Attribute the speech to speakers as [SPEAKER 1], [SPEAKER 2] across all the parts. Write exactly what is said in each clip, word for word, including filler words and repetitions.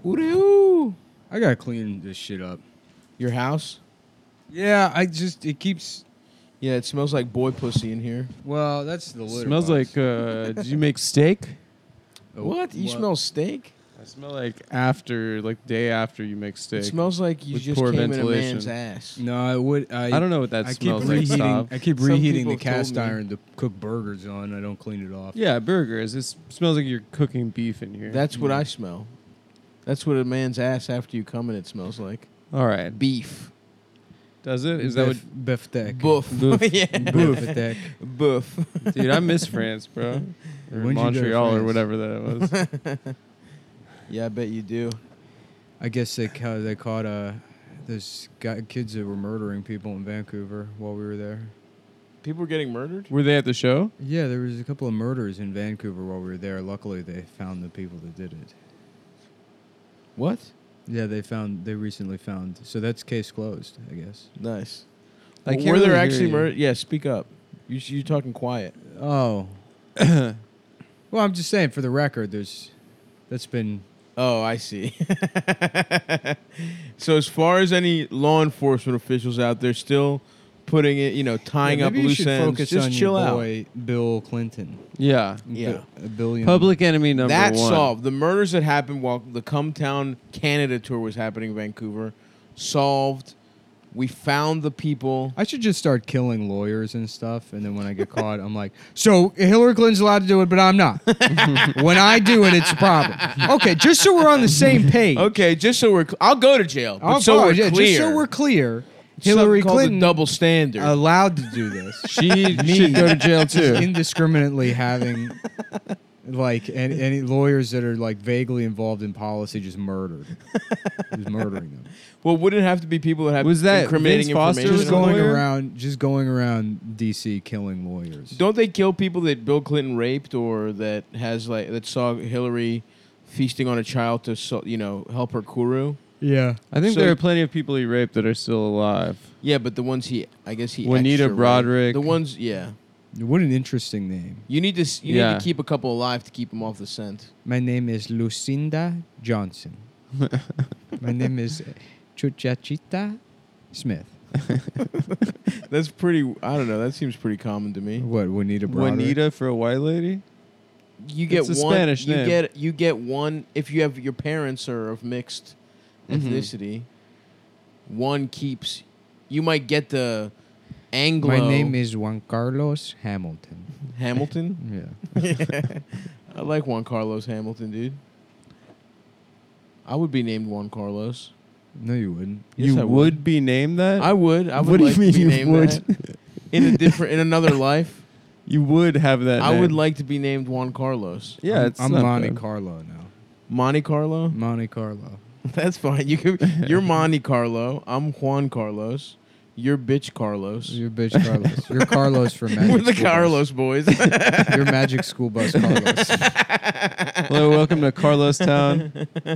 [SPEAKER 1] Woo-doo.
[SPEAKER 2] I gotta clean this shit up.
[SPEAKER 1] Your house?
[SPEAKER 2] Yeah, I just it keeps.
[SPEAKER 1] Yeah, it smells like boy pussy in here.
[SPEAKER 2] Well, that's the litter
[SPEAKER 3] Smells
[SPEAKER 2] box.
[SPEAKER 3] like. Uh, did you make steak?
[SPEAKER 2] Oh,
[SPEAKER 1] What? You
[SPEAKER 2] what?
[SPEAKER 1] smell steak?
[SPEAKER 3] I smell like after, like day after you make steak.
[SPEAKER 1] It smells like you
[SPEAKER 3] with
[SPEAKER 1] just
[SPEAKER 3] poor
[SPEAKER 1] came
[SPEAKER 3] ventilation.
[SPEAKER 1] in a man's ass.
[SPEAKER 2] No, I would. I,
[SPEAKER 3] I don't know what that
[SPEAKER 2] I keep
[SPEAKER 3] smells like.
[SPEAKER 2] reheating.
[SPEAKER 3] Stop.
[SPEAKER 2] I keep
[SPEAKER 1] Some
[SPEAKER 2] reheating
[SPEAKER 1] people
[SPEAKER 2] the
[SPEAKER 1] have told
[SPEAKER 2] cast
[SPEAKER 1] me.
[SPEAKER 2] iron to cook burgers on. I don't clean it off.
[SPEAKER 3] Yeah, burgers. It smells like you're cooking beef in here.
[SPEAKER 1] That's what I smell. That's what a man's ass after you come in it smells like.
[SPEAKER 3] All right.
[SPEAKER 1] Beef.
[SPEAKER 3] Does it? Is that what?
[SPEAKER 2] beefsteak?
[SPEAKER 1] Boof.
[SPEAKER 3] Boof.
[SPEAKER 1] yeah.
[SPEAKER 2] Beefsteak.
[SPEAKER 1] Boof.
[SPEAKER 3] Dude, I miss France, bro. Or
[SPEAKER 2] When'd you go to
[SPEAKER 3] Montreal or
[SPEAKER 2] France?
[SPEAKER 3] whatever that was.
[SPEAKER 1] Yeah, I bet you do.
[SPEAKER 2] I guess they ca- they caught uh, those guy, kids that were murdering people in Vancouver while we were there.
[SPEAKER 1] People were getting murdered?
[SPEAKER 3] Were they at the show?
[SPEAKER 2] Yeah, there was a couple of murders in Vancouver while we were there. Luckily, they found the people that did it.
[SPEAKER 1] What?
[SPEAKER 2] Yeah, they found. They recently found. So that's case closed, I guess.
[SPEAKER 1] Nice.
[SPEAKER 3] I
[SPEAKER 1] Well,
[SPEAKER 3] can't
[SPEAKER 1] were there
[SPEAKER 3] really hear
[SPEAKER 1] actually
[SPEAKER 3] you.
[SPEAKER 1] murder? Yeah, speak up. You, you're talking quiet.
[SPEAKER 2] Oh. Well, I'm just saying for the record, there's that's been.
[SPEAKER 1] Oh, I see. So as far as any law enforcement officials out there still putting it, you know, tying
[SPEAKER 2] Yeah,
[SPEAKER 1] up
[SPEAKER 2] maybe you
[SPEAKER 1] loose
[SPEAKER 2] should
[SPEAKER 1] ends,
[SPEAKER 2] focus
[SPEAKER 1] just
[SPEAKER 2] on
[SPEAKER 1] chill
[SPEAKER 2] your
[SPEAKER 1] out.
[SPEAKER 2] boy, Bill Clinton.
[SPEAKER 3] Yeah.
[SPEAKER 1] Yeah.
[SPEAKER 2] A billion.
[SPEAKER 3] Public enemy number
[SPEAKER 1] That
[SPEAKER 3] one.
[SPEAKER 1] solved. The murders that happened while the Come Town Canada tour was happening in Vancouver, solved. We found the people.
[SPEAKER 2] I should just start killing lawyers and stuff, and then when I get caught, I'm like, so Hillary Clinton's allowed to do it, but I'm not. When I do it, it's a problem. Okay, just so we're on the same page.
[SPEAKER 1] Okay, just so we're, cl- I'll go to jail. But
[SPEAKER 2] I'll
[SPEAKER 1] so
[SPEAKER 2] follow-
[SPEAKER 1] we're
[SPEAKER 2] yeah,
[SPEAKER 1] clear.
[SPEAKER 2] Just so we're clear,
[SPEAKER 1] Something
[SPEAKER 2] Hillary
[SPEAKER 1] called the
[SPEAKER 2] Clinton
[SPEAKER 1] double standard.
[SPEAKER 2] allowed to do this.
[SPEAKER 3] She should go to jail
[SPEAKER 2] Just
[SPEAKER 3] too.
[SPEAKER 2] indiscriminately having like any, any lawyers that are like vaguely involved in policy just murdered, just murdering them.
[SPEAKER 1] well, wouldn't it have to be people that have
[SPEAKER 3] Was that
[SPEAKER 1] incriminating
[SPEAKER 3] Vince Foster
[SPEAKER 1] information?
[SPEAKER 3] was
[SPEAKER 2] Just
[SPEAKER 3] a
[SPEAKER 2] going
[SPEAKER 3] lawyer?
[SPEAKER 2] around, just going around D C killing lawyers.
[SPEAKER 1] Don't they kill people that Bill Clinton raped or that has like that saw Hillary feasting on a child to so- you know help her kuru?
[SPEAKER 2] Yeah.
[SPEAKER 3] I think
[SPEAKER 1] So-
[SPEAKER 3] there are plenty of people he raped that are still alive.
[SPEAKER 1] Yeah, but the ones he, I guess he.
[SPEAKER 3] Juanita
[SPEAKER 1] extra raped.
[SPEAKER 3] Broderick.
[SPEAKER 1] The ones, yeah.
[SPEAKER 2] What an interesting name.
[SPEAKER 1] You need to, s- you
[SPEAKER 3] Yeah.
[SPEAKER 1] need to keep a couple alive to keep them off the scent.
[SPEAKER 2] My name is Lucinda Johnson. My name is Chuchachita Smith.
[SPEAKER 1] That's pretty. I don't know. That seems pretty common to me.
[SPEAKER 2] What, Juanita Broderick?
[SPEAKER 3] Juanita for a white lady?
[SPEAKER 1] You get
[SPEAKER 3] It's a
[SPEAKER 1] one.
[SPEAKER 3] Spanish
[SPEAKER 1] you
[SPEAKER 3] name.
[SPEAKER 1] get you get one if you have your parents are of mixed
[SPEAKER 3] Mhm.
[SPEAKER 1] ethnicity. One keeps. You might get the Anglo.
[SPEAKER 2] My name is Juan Carlos Hamilton.
[SPEAKER 1] Hamilton.
[SPEAKER 2] Yeah.
[SPEAKER 1] I like Juan Carlos Hamilton, dude. I would be named Juan Carlos.
[SPEAKER 2] No, you wouldn't.
[SPEAKER 1] Yes,
[SPEAKER 3] you
[SPEAKER 1] I
[SPEAKER 3] would.
[SPEAKER 1] would.
[SPEAKER 3] be named that?
[SPEAKER 1] I would. I would
[SPEAKER 3] What do you
[SPEAKER 1] like
[SPEAKER 3] mean
[SPEAKER 1] to be
[SPEAKER 3] you
[SPEAKER 1] named
[SPEAKER 3] would?
[SPEAKER 1] that. In a different, in another life,
[SPEAKER 3] You would have that
[SPEAKER 1] I
[SPEAKER 3] name.
[SPEAKER 1] would like to be named Juan Carlos.
[SPEAKER 3] Yeah,
[SPEAKER 2] I'm,
[SPEAKER 3] it's
[SPEAKER 2] I'm
[SPEAKER 3] not
[SPEAKER 2] Monte
[SPEAKER 3] bad.
[SPEAKER 2] Carlo now.
[SPEAKER 1] Monte Carlo.
[SPEAKER 2] Monte Carlo.
[SPEAKER 1] That's fine. You can. You're Monte Carlo. I'm Juan Carlos. You're bitch Carlos.
[SPEAKER 2] You're bitch Carlos. You're Carlos from Magic
[SPEAKER 1] We're the
[SPEAKER 2] School Bus.
[SPEAKER 1] Carlos boys.
[SPEAKER 2] You're Magic School Bus Carlos.
[SPEAKER 3] Hello, welcome to Carlos Town.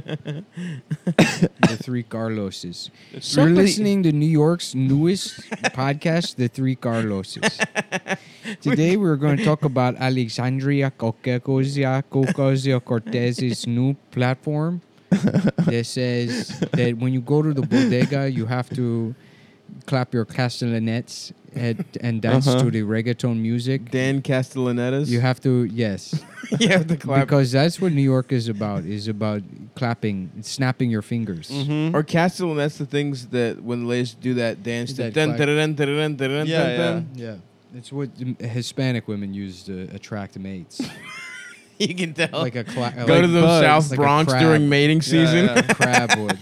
[SPEAKER 2] The Three Carloses. You're
[SPEAKER 1] Somebody-
[SPEAKER 2] listening to New York's newest podcast, The Three Carloses. Today we're going to talk about Alexandria Ocasio-Cortez's new platform that says that when you go to the bodega, you have to clap your castellanets and, and dance
[SPEAKER 3] Uh-huh.
[SPEAKER 2] to the reggaeton music.
[SPEAKER 1] Dan Castellanetas.
[SPEAKER 2] You have to, yes.
[SPEAKER 1] you have to clap.
[SPEAKER 2] Because that's what New York is about, is about clapping, snapping your fingers.
[SPEAKER 3] Mm-hmm.
[SPEAKER 1] Or Castellanets, the things that when ladies do that dance.
[SPEAKER 2] That
[SPEAKER 1] Dun,
[SPEAKER 2] clap.
[SPEAKER 1] dun, dun, dun, dun, dun, dun,
[SPEAKER 3] Yeah,
[SPEAKER 1] dun.
[SPEAKER 2] Yeah. It's what um, Hispanic women use to attract mates.
[SPEAKER 1] You can tell.
[SPEAKER 2] Like a cla-
[SPEAKER 1] Go
[SPEAKER 2] like
[SPEAKER 1] to the
[SPEAKER 3] bugs,
[SPEAKER 1] South
[SPEAKER 2] like a
[SPEAKER 1] Bronx
[SPEAKER 2] crab.
[SPEAKER 1] during mating season.
[SPEAKER 3] yeah.
[SPEAKER 2] crab would.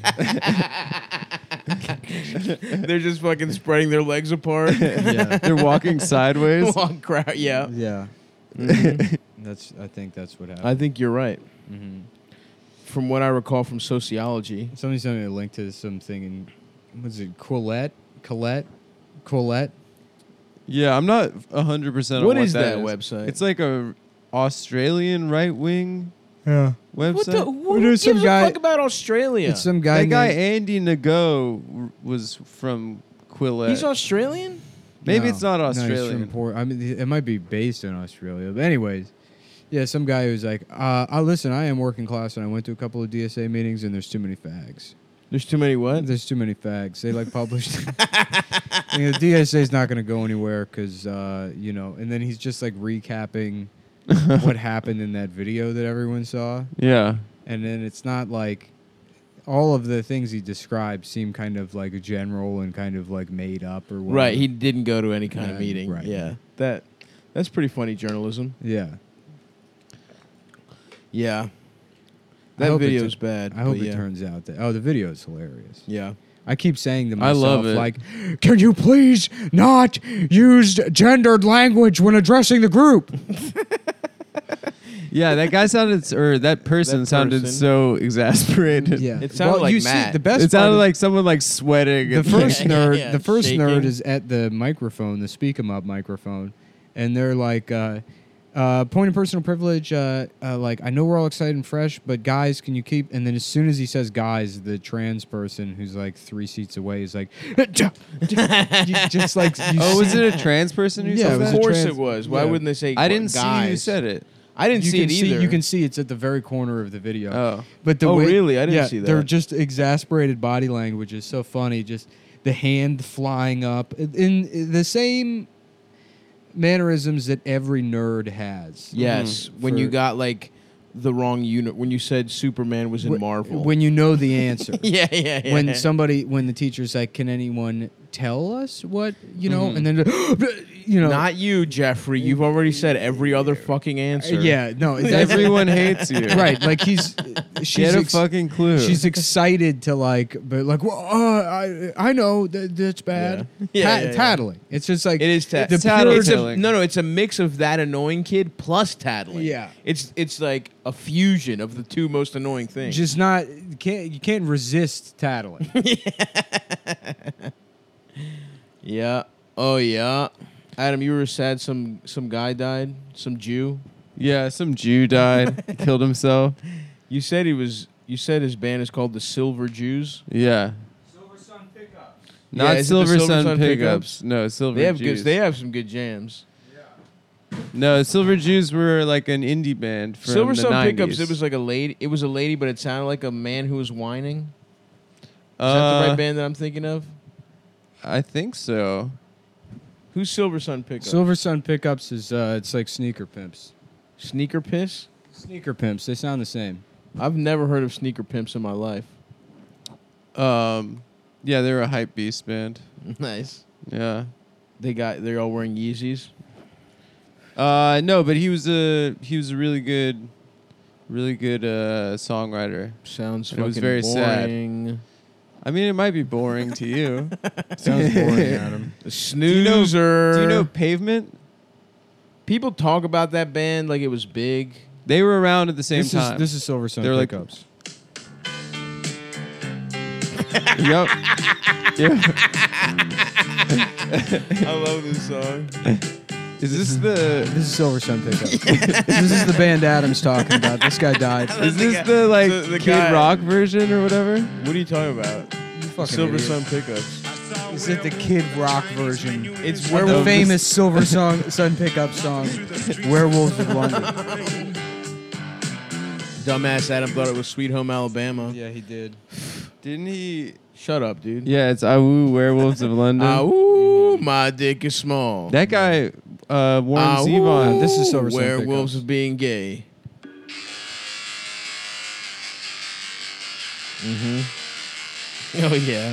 [SPEAKER 1] They're just fucking spreading their legs apart.
[SPEAKER 2] Yeah.
[SPEAKER 3] They're walking sideways.
[SPEAKER 1] Long crowd. Yeah.
[SPEAKER 2] Yeah.
[SPEAKER 1] Mm-hmm.
[SPEAKER 2] That's. I think that's what happened.
[SPEAKER 1] I think you're right.
[SPEAKER 2] mm-hmm.
[SPEAKER 1] From what I recall from sociology.
[SPEAKER 2] Somebody sent me a link to something in, what's it, Quillette? Colette? Quillette?
[SPEAKER 3] Yeah, I'm not one hundred percent on
[SPEAKER 1] What
[SPEAKER 3] what
[SPEAKER 1] is that
[SPEAKER 3] is.
[SPEAKER 1] website?
[SPEAKER 3] It's like a Australian right-wing
[SPEAKER 2] Yeah.
[SPEAKER 3] website.
[SPEAKER 1] What the? Who
[SPEAKER 2] There's
[SPEAKER 1] gives
[SPEAKER 2] some
[SPEAKER 1] a
[SPEAKER 2] guy-
[SPEAKER 1] fuck about Australia?
[SPEAKER 2] It's some guy.
[SPEAKER 3] that guy
[SPEAKER 2] named-
[SPEAKER 3] Andy Nago w- was from Quillette.
[SPEAKER 1] He's Australian.
[SPEAKER 3] Maybe
[SPEAKER 2] No.
[SPEAKER 3] it's not
[SPEAKER 2] No, he's
[SPEAKER 3] Australian.
[SPEAKER 2] from Port- I mean, it might be based in Australia. But anyways, Yeah, some guy who's like, uh, I listen, I am working class, and I went to a couple of D S A meetings, and there's too many fags.
[SPEAKER 1] There's too many what?
[SPEAKER 2] There's too many fags. They like published. You know, the D S A is not going to go anywhere because uh, you know. And then he's just like recapping what happened in that video that everyone saw,
[SPEAKER 3] Yeah.
[SPEAKER 2] and then it's not like all of the things he described seem kind of like general and kind of like made up or whatever.
[SPEAKER 1] Right. He didn't go to any kind
[SPEAKER 2] Yeah,
[SPEAKER 1] of meeting.
[SPEAKER 2] right.
[SPEAKER 1] Yeah. That that's pretty funny journalism.
[SPEAKER 2] Yeah.
[SPEAKER 1] Yeah.
[SPEAKER 2] I
[SPEAKER 1] That
[SPEAKER 2] hope it
[SPEAKER 1] video's
[SPEAKER 2] tu-
[SPEAKER 1] bad.
[SPEAKER 2] I hope
[SPEAKER 1] but
[SPEAKER 2] it
[SPEAKER 1] yeah.
[SPEAKER 2] turns out that oh, the video is hilarious.
[SPEAKER 1] Yeah.
[SPEAKER 2] I keep saying to
[SPEAKER 3] I
[SPEAKER 2] myself,
[SPEAKER 3] love it.
[SPEAKER 2] like, can you please not use gendered language when addressing the group?
[SPEAKER 3] Yeah, that guy sounded, or that person
[SPEAKER 1] That
[SPEAKER 3] sounded
[SPEAKER 1] person.
[SPEAKER 3] so exasperated.
[SPEAKER 2] Yeah,
[SPEAKER 1] It sounded like
[SPEAKER 2] you See,
[SPEAKER 1] Matt.
[SPEAKER 2] the best
[SPEAKER 3] It sounded
[SPEAKER 2] part
[SPEAKER 3] like someone like sweating.
[SPEAKER 2] the
[SPEAKER 3] and,
[SPEAKER 2] first
[SPEAKER 3] like,
[SPEAKER 1] Yeah,
[SPEAKER 2] nerd.
[SPEAKER 1] yeah,
[SPEAKER 2] the first
[SPEAKER 1] shaking.
[SPEAKER 2] nerd is at the microphone, the speak 'em up microphone, and they're like, uh, uh, point of personal privilege. Uh, uh, like, I know we're all excited and fresh, but guys, can you keep? And then as soon as he says guys, the trans person who's like three seats away is like, just like, you
[SPEAKER 3] oh, was
[SPEAKER 2] see-
[SPEAKER 3] it a trans person who
[SPEAKER 2] Yeah,
[SPEAKER 3] said
[SPEAKER 2] it was
[SPEAKER 1] Of
[SPEAKER 3] that?
[SPEAKER 2] a
[SPEAKER 1] course
[SPEAKER 2] trans-
[SPEAKER 1] it was. Why
[SPEAKER 2] yeah.
[SPEAKER 1] wouldn't they say
[SPEAKER 3] I didn't
[SPEAKER 1] guys?
[SPEAKER 3] see who said it.
[SPEAKER 1] I didn't
[SPEAKER 2] you
[SPEAKER 1] see
[SPEAKER 2] can
[SPEAKER 1] it either.
[SPEAKER 2] You can see it's at the very corner of the video.
[SPEAKER 3] Oh.
[SPEAKER 2] But the
[SPEAKER 1] Oh,
[SPEAKER 2] way,
[SPEAKER 1] really? I didn't
[SPEAKER 2] yeah,
[SPEAKER 1] see that.
[SPEAKER 2] They're just exasperated body language is so funny. Just the hand flying up in, in the same mannerisms that every nerd has.
[SPEAKER 1] Yes.
[SPEAKER 2] Mhm.
[SPEAKER 1] When you
[SPEAKER 2] For-
[SPEAKER 1] got like the wrong unit. When you said Superman was in
[SPEAKER 2] Wh-
[SPEAKER 1] Marvel.
[SPEAKER 2] When you know the answer.
[SPEAKER 1] yeah, yeah, yeah.
[SPEAKER 2] When somebody, when the teacher's like, "Can anyone tell us what you know?"
[SPEAKER 3] Mhm.
[SPEAKER 2] And then, you know,
[SPEAKER 1] Not you, Jeffrey. You've already said every other fucking answer.
[SPEAKER 2] yeah, no, that's-
[SPEAKER 3] Everyone hates you.
[SPEAKER 2] right. Like he's, she's
[SPEAKER 3] Get a
[SPEAKER 2] ex-
[SPEAKER 3] fucking clue.
[SPEAKER 2] She's excited to like, but like, well, uh, I I know that that's bad.
[SPEAKER 1] Yeah. Yeah,
[SPEAKER 2] Ta-
[SPEAKER 1] yeah, yeah.
[SPEAKER 2] tattling. It's just like
[SPEAKER 1] It is ta-
[SPEAKER 2] the
[SPEAKER 3] It's
[SPEAKER 2] pure-
[SPEAKER 3] tattling.
[SPEAKER 1] It's a,
[SPEAKER 3] Tattling.
[SPEAKER 1] no, no. It's a mix of that annoying kid plus tattling.
[SPEAKER 2] Yeah.
[SPEAKER 1] It's it's like a fusion of the two most annoying things.
[SPEAKER 2] just not you can't you can't resist tattling.
[SPEAKER 1] yeah. Oh yeah. Adam, you were sad some some guy died, some Jew.
[SPEAKER 3] yeah, some Jew died, killed himself.
[SPEAKER 1] You said he was. You said his band is called the Silver Jews.
[SPEAKER 3] Yeah.
[SPEAKER 2] Silver Sun Pickups.
[SPEAKER 1] Yeah,
[SPEAKER 3] Not
[SPEAKER 1] is it the
[SPEAKER 3] Silver,
[SPEAKER 1] Silver
[SPEAKER 3] Sun,
[SPEAKER 1] Sun
[SPEAKER 3] pickups.
[SPEAKER 1] Pickups?
[SPEAKER 3] No, Silver
[SPEAKER 1] They have
[SPEAKER 3] Jews.
[SPEAKER 1] good. They have some good jams.
[SPEAKER 3] no, Silver Jews were like an indie band from
[SPEAKER 1] Silver
[SPEAKER 3] the
[SPEAKER 1] Sun
[SPEAKER 3] nineties.
[SPEAKER 1] Pickups. It was like a lady. It was a lady, but it sounded like a man who was whining. Is
[SPEAKER 3] uh,
[SPEAKER 1] that the right band that I'm thinking of?
[SPEAKER 3] I think so.
[SPEAKER 1] Who's Silver Sun Pickups?
[SPEAKER 2] Silver Sun Pickups is uh, it's like sneaker pimps.
[SPEAKER 1] Sneaker Piss.
[SPEAKER 2] Sneaker pimps. They sound the same.
[SPEAKER 1] I've never heard of Sneaker Pimps in my life.
[SPEAKER 3] Um, yeah, they were a hype beast band.
[SPEAKER 1] Nice.
[SPEAKER 3] Yeah.
[SPEAKER 1] They got. They're all wearing Yeezys.
[SPEAKER 3] Uh, no, but he was a he was a really good, really good uh, songwriter.
[SPEAKER 1] Sounds
[SPEAKER 3] It
[SPEAKER 1] fucking
[SPEAKER 3] was very sad.
[SPEAKER 1] boring.
[SPEAKER 3] I mean, it might be boring to you.
[SPEAKER 2] Sounds boring, Adam.
[SPEAKER 1] The Snoozer.
[SPEAKER 3] Do you know Pavement?
[SPEAKER 1] People talk about that band like it was big.
[SPEAKER 3] They were around at the same
[SPEAKER 2] This
[SPEAKER 3] time.
[SPEAKER 2] is this is Silver Sun
[SPEAKER 3] They're like-
[SPEAKER 2] Pickups.
[SPEAKER 3] Yep. Yeah.
[SPEAKER 1] I love this song.
[SPEAKER 3] Is this the?
[SPEAKER 2] This is Silver Sun Pickups. This is the band Adam's talking about. This guy died.
[SPEAKER 3] Is this the like
[SPEAKER 1] the- the
[SPEAKER 3] Kid
[SPEAKER 1] guy-
[SPEAKER 3] Rock version or whatever?
[SPEAKER 1] What are you talking about?
[SPEAKER 2] fucking
[SPEAKER 1] Silver
[SPEAKER 2] idiot.
[SPEAKER 1] Sun Pickups.
[SPEAKER 2] Is it the Kid Rock version?
[SPEAKER 1] It's
[SPEAKER 2] Of
[SPEAKER 1] Werewolf.
[SPEAKER 2] the famous Silver song, Sun Pickup song, Werewolves of London.
[SPEAKER 1] Dumbass Adam thought it was Sweet Home Alabama.
[SPEAKER 2] Yeah, he did.
[SPEAKER 3] Didn't he?
[SPEAKER 1] Shut up, dude.
[SPEAKER 3] Yeah, it's Awoo Werewolves of London.
[SPEAKER 1] Ah, ooh, my dick is small.
[SPEAKER 3] That guy, uh, Warren
[SPEAKER 1] Ah,
[SPEAKER 3] Zevon.
[SPEAKER 1] ooh,
[SPEAKER 2] This is Silver Sun
[SPEAKER 1] Werewolves
[SPEAKER 2] Pickups.
[SPEAKER 1] of being gay. Mm-hmm. Oh yeah.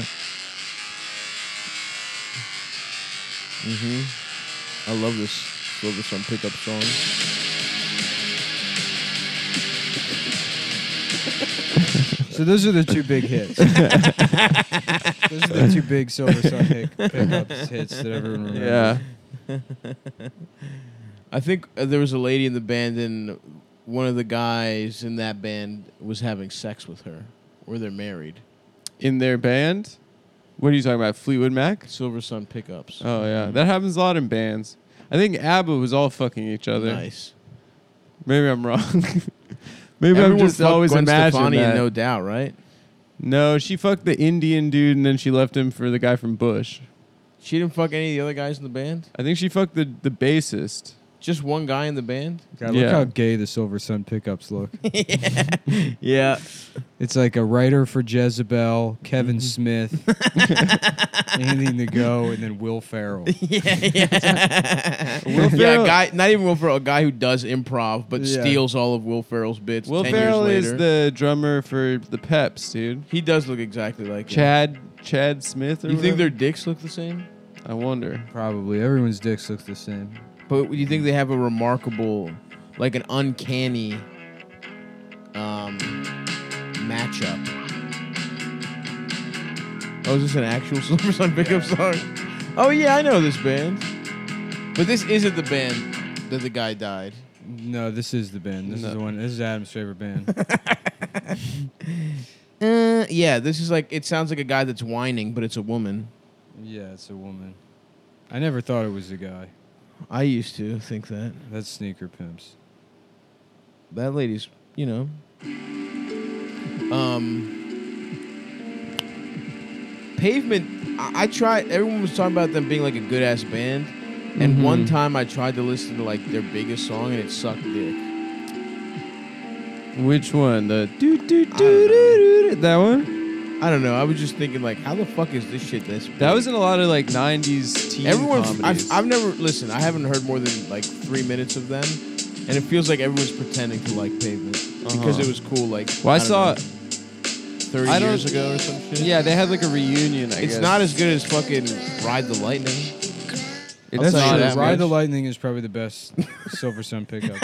[SPEAKER 1] Mm-hmm. I love this Silver Sun Pickup song.
[SPEAKER 2] So those are the two big hits. those are the two big Silver Sun pick, Pickups hits that everyone remembers.
[SPEAKER 3] Yeah.
[SPEAKER 1] I think uh, there was a lady in the band, and one of the guys in that band was having sex with her, or they're married.
[SPEAKER 3] In their band? What are you talking about? Fleetwood Mac?
[SPEAKER 1] Silver Sun Pickups.
[SPEAKER 3] Oh, yeah. That happens a lot in bands. I think ABBA was all fucking each other.
[SPEAKER 1] Nice.
[SPEAKER 3] Maybe I'm wrong. Maybe
[SPEAKER 1] Everyone
[SPEAKER 3] I'm just
[SPEAKER 1] fucked
[SPEAKER 3] always
[SPEAKER 1] Gwen
[SPEAKER 3] imagining
[SPEAKER 1] Stefani
[SPEAKER 3] that.
[SPEAKER 1] and No Doubt, right?
[SPEAKER 3] No, she fucked the Indian dude and then she left him for the guy from Bush.
[SPEAKER 1] She didn't fuck any of the other guys in the band.
[SPEAKER 3] I think she fucked the, the bassist.
[SPEAKER 1] Just one guy in the band?
[SPEAKER 2] God,
[SPEAKER 3] Yeah.
[SPEAKER 2] look how gay the Silver Sun pickups look.
[SPEAKER 1] yeah. yeah.
[SPEAKER 2] It's like a writer for Jezebel, Kevin Smith, Andy Ngo, and then Will Ferrell.
[SPEAKER 1] yeah, yeah.
[SPEAKER 3] Will
[SPEAKER 1] yeah,
[SPEAKER 3] Ferrell-
[SPEAKER 1] a guy, not even Will Ferrell, a guy who does improv but
[SPEAKER 2] Yeah.
[SPEAKER 1] steals all of Will Ferrell's bits.
[SPEAKER 3] Will
[SPEAKER 1] ten
[SPEAKER 3] Ferrell
[SPEAKER 1] years
[SPEAKER 3] is
[SPEAKER 1] later.
[SPEAKER 3] the drummer for the Peps, dude.
[SPEAKER 1] He does look exactly like him.
[SPEAKER 3] Chad Chad Smith. Or
[SPEAKER 1] You think their
[SPEAKER 3] whatever?
[SPEAKER 1] dicks look the same?
[SPEAKER 3] I wonder.
[SPEAKER 2] Probably. Everyone's dicks looks the same.
[SPEAKER 1] But do you think they have a remarkable, like an uncanny um, matchup? Oh, is this an actual Silver Sun pickup song? Oh yeah, I know this band. But this isn't the band that the guy died.
[SPEAKER 2] No, this is the band. This
[SPEAKER 3] No.
[SPEAKER 2] is the one. This is Adam's favorite band.
[SPEAKER 1] Uh, yeah, this is like, it sounds like a guy that's whining, but it's a woman.
[SPEAKER 2] Yeah, it's a woman. I never thought it was a guy.
[SPEAKER 1] I used to think that.
[SPEAKER 2] That's Sneaker Pimps.
[SPEAKER 1] That lady's, you know. Um, Pavement, I, I tried, everyone was talking about them being like a good ass band. And
[SPEAKER 3] Mhm.
[SPEAKER 1] one time I tried to listen to like their biggest song and it sucked dick.
[SPEAKER 3] Which one? The do do do
[SPEAKER 1] I don't
[SPEAKER 3] do do. That one?
[SPEAKER 1] I don't know. I was just thinking like, how the fuck is this shit this big?
[SPEAKER 3] That was in a lot of like nineties teen
[SPEAKER 1] Everyone,
[SPEAKER 3] comedies.
[SPEAKER 1] I've, I've never, listen, I haven't heard more than like three minutes of them. And it feels like everyone's pretending to like Pavement. Because
[SPEAKER 3] Uh-huh.
[SPEAKER 1] it was cool like,
[SPEAKER 3] well, I,
[SPEAKER 1] don't
[SPEAKER 3] saw.
[SPEAKER 1] know, thirty
[SPEAKER 3] I don't-
[SPEAKER 1] years ago or some shit.
[SPEAKER 3] Yeah, they had like a reunion. I
[SPEAKER 1] It's
[SPEAKER 3] guess.
[SPEAKER 1] not as good as fucking Ride the Lightning.
[SPEAKER 3] It's
[SPEAKER 1] I'll
[SPEAKER 2] That's
[SPEAKER 1] tell you
[SPEAKER 2] true.
[SPEAKER 1] that
[SPEAKER 2] Ride
[SPEAKER 1] much.
[SPEAKER 2] the Lightning is probably the best Silver Sun pickup.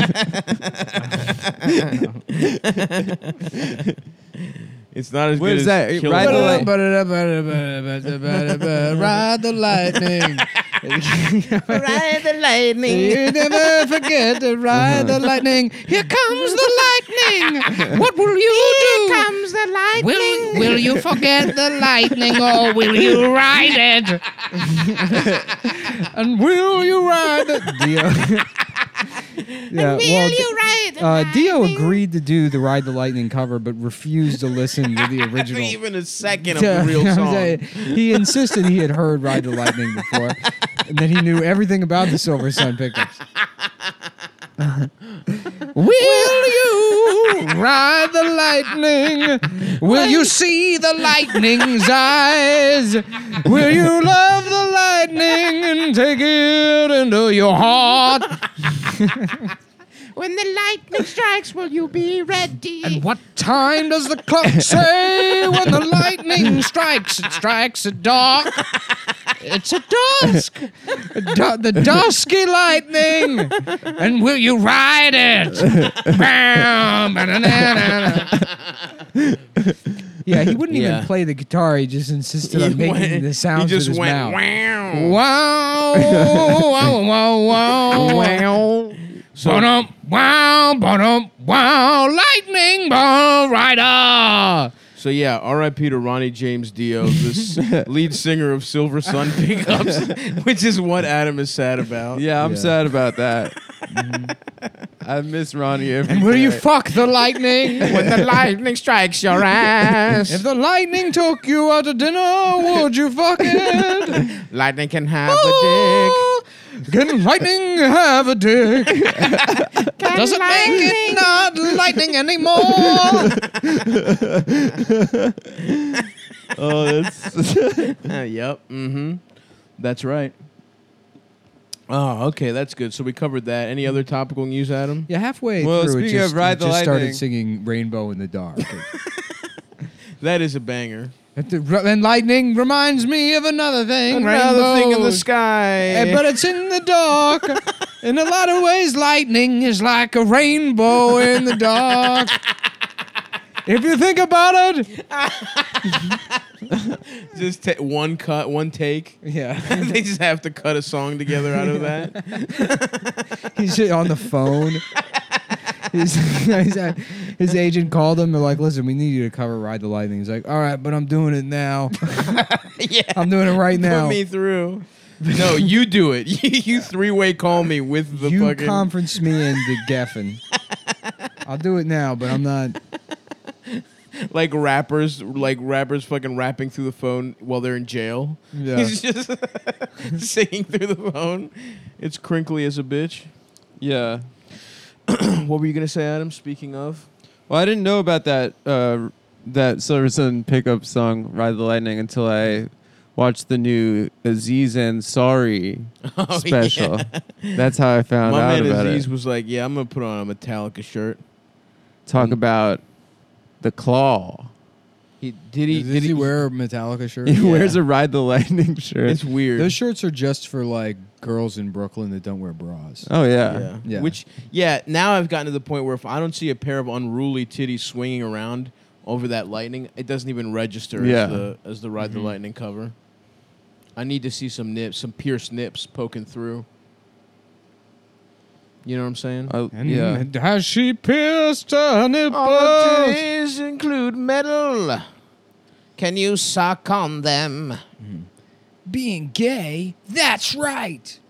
[SPEAKER 1] It's not as
[SPEAKER 3] What
[SPEAKER 1] good
[SPEAKER 3] is
[SPEAKER 1] as
[SPEAKER 3] that?
[SPEAKER 1] Killer
[SPEAKER 3] Ride the
[SPEAKER 1] Light.
[SPEAKER 3] Light-
[SPEAKER 2] Ride the lightning.
[SPEAKER 1] Ride the lightning.
[SPEAKER 2] You never forget to ride the lightning. Here comes the lightning. What will you do? Here comes the lightning. Will, will you forget the lightning or will you ride it? And will you ride it? Dio. Yeah, well, uh, Dio agreed to do the Ride the Lightning cover, but refused to listen to the original.
[SPEAKER 1] Even a second of
[SPEAKER 2] Yeah,
[SPEAKER 1] the real
[SPEAKER 2] I'm
[SPEAKER 1] song.
[SPEAKER 2] saying, he insisted he had heard Ride the Lightning before, and that he knew everything about the Silver Sun pickups. Will you ride the lightning? Will you see the lightning's eyes? Will you love the lightning and take it into your heart?
[SPEAKER 1] When the lightning strikes, will you be ready?
[SPEAKER 2] And what time does the clock say when the lightning strikes? It strikes at dark. It's a dusk. Du- the dusky lightning. And will you ride it? Bam, ba-da-na-na-na. Yeah, he wouldn't
[SPEAKER 1] Yeah.
[SPEAKER 2] even play the guitar. He just insisted on
[SPEAKER 1] He
[SPEAKER 2] making
[SPEAKER 1] went-
[SPEAKER 2] the sounds
[SPEAKER 1] he just
[SPEAKER 2] with his
[SPEAKER 1] went,
[SPEAKER 2] mouth.
[SPEAKER 1] wow.
[SPEAKER 2] Wow, wow, wow, wow.
[SPEAKER 1] Wow. So,
[SPEAKER 2] Ba-dum, wow, ba-dum, wow, lightning ball rider.
[SPEAKER 1] so yeah, R I P to Ronnie James Dio, this lead singer of Silver Sun Pickups, which is what Adam is sad about.
[SPEAKER 3] Yeah, I'm
[SPEAKER 2] Yeah.
[SPEAKER 3] sad about that. I miss Ronnie every
[SPEAKER 2] And will you
[SPEAKER 3] day.
[SPEAKER 2] fuck the lightning?
[SPEAKER 1] When the lightning strikes your ass,
[SPEAKER 2] If the lightning took you out to dinner, would you fuck it?
[SPEAKER 1] lightning can have a
[SPEAKER 2] Oh, can lightning have a dick? Does it make it not lightning anymore?
[SPEAKER 3] Oh, that's.
[SPEAKER 1] dick. Uh, yep. Mm-hmm. That's right. Oh, okay, that's good. So we covered that. Any other topical news, Adam?
[SPEAKER 2] Yeah, halfway
[SPEAKER 3] Well,
[SPEAKER 2] through, it
[SPEAKER 3] speaking
[SPEAKER 2] just,
[SPEAKER 3] of Ride
[SPEAKER 2] it
[SPEAKER 3] the
[SPEAKER 2] just started
[SPEAKER 3] Lightning-
[SPEAKER 2] singing Rainbow in the Dark.
[SPEAKER 1] That is a banger.
[SPEAKER 2] And lightning reminds me of another thing.
[SPEAKER 1] Another thing in the
[SPEAKER 2] rainbows.
[SPEAKER 1] sky.
[SPEAKER 2] Eh, but it's in the dark. In a lot of ways, lightning is like a rainbow in the dark. If you think about it.
[SPEAKER 1] Just ta- one cut, one take.
[SPEAKER 2] Yeah.
[SPEAKER 1] They just have to cut a song together out of that.
[SPEAKER 2] He's on the phone. His, his agent called him. They're like, listen, we need you to cover Ride the Lightning. He's like, all right, but I'm doing it now.
[SPEAKER 1] Yeah.
[SPEAKER 2] I'm doing it right now.
[SPEAKER 1] Put me through. No, you do it. You three-way call me with the
[SPEAKER 2] you
[SPEAKER 1] fucking...
[SPEAKER 2] conference me into Geffen. I'll do it now, but I'm not.
[SPEAKER 1] like rappers, like rappers fucking rapping through the phone while they're in jail.
[SPEAKER 2] Yeah.
[SPEAKER 1] He's just singing through the phone. It's crinkly as a bitch.
[SPEAKER 3] Yeah.
[SPEAKER 1] What were you gonna say, Adam? Speaking of,
[SPEAKER 3] Well, I didn't know about that uh, that Silverson pickup song "Ride the Lightning" until I watched the new Aziz Ansari
[SPEAKER 1] Oh,
[SPEAKER 3] special.
[SPEAKER 1] yeah.
[SPEAKER 3] That's how I found
[SPEAKER 1] my
[SPEAKER 3] out
[SPEAKER 1] man
[SPEAKER 3] about
[SPEAKER 1] Aziz
[SPEAKER 3] it.
[SPEAKER 1] was like, "Yeah, I'm gonna put on a Metallica shirt."
[SPEAKER 3] Talk
[SPEAKER 1] Mm.
[SPEAKER 3] about the claw.
[SPEAKER 1] He did he
[SPEAKER 2] Did,
[SPEAKER 1] did
[SPEAKER 2] he wear a Metallica shirt?
[SPEAKER 3] He
[SPEAKER 1] Yeah.
[SPEAKER 3] wears a "Ride the Lightning" shirt.
[SPEAKER 1] It's weird.
[SPEAKER 2] Those shirts are just for like girls in Brooklyn that don't wear bras.
[SPEAKER 3] oh yeah.
[SPEAKER 1] Yeah.
[SPEAKER 2] Yeah.
[SPEAKER 1] Which, yeah, now I've gotten to the point where if I don't see a pair of unruly titties swinging around over that lightning, it doesn't even register
[SPEAKER 3] Yeah.
[SPEAKER 1] as the as the Ride
[SPEAKER 2] Mhm.
[SPEAKER 1] the Lightning cover. I need to see some nips, some pierced nips poking through. You know what I'm saying?
[SPEAKER 3] I-
[SPEAKER 2] And
[SPEAKER 3] yeah.
[SPEAKER 2] has she pierced her nipples?
[SPEAKER 1] All titties include metal. Can you suck on them?
[SPEAKER 2] Being gay, that's right.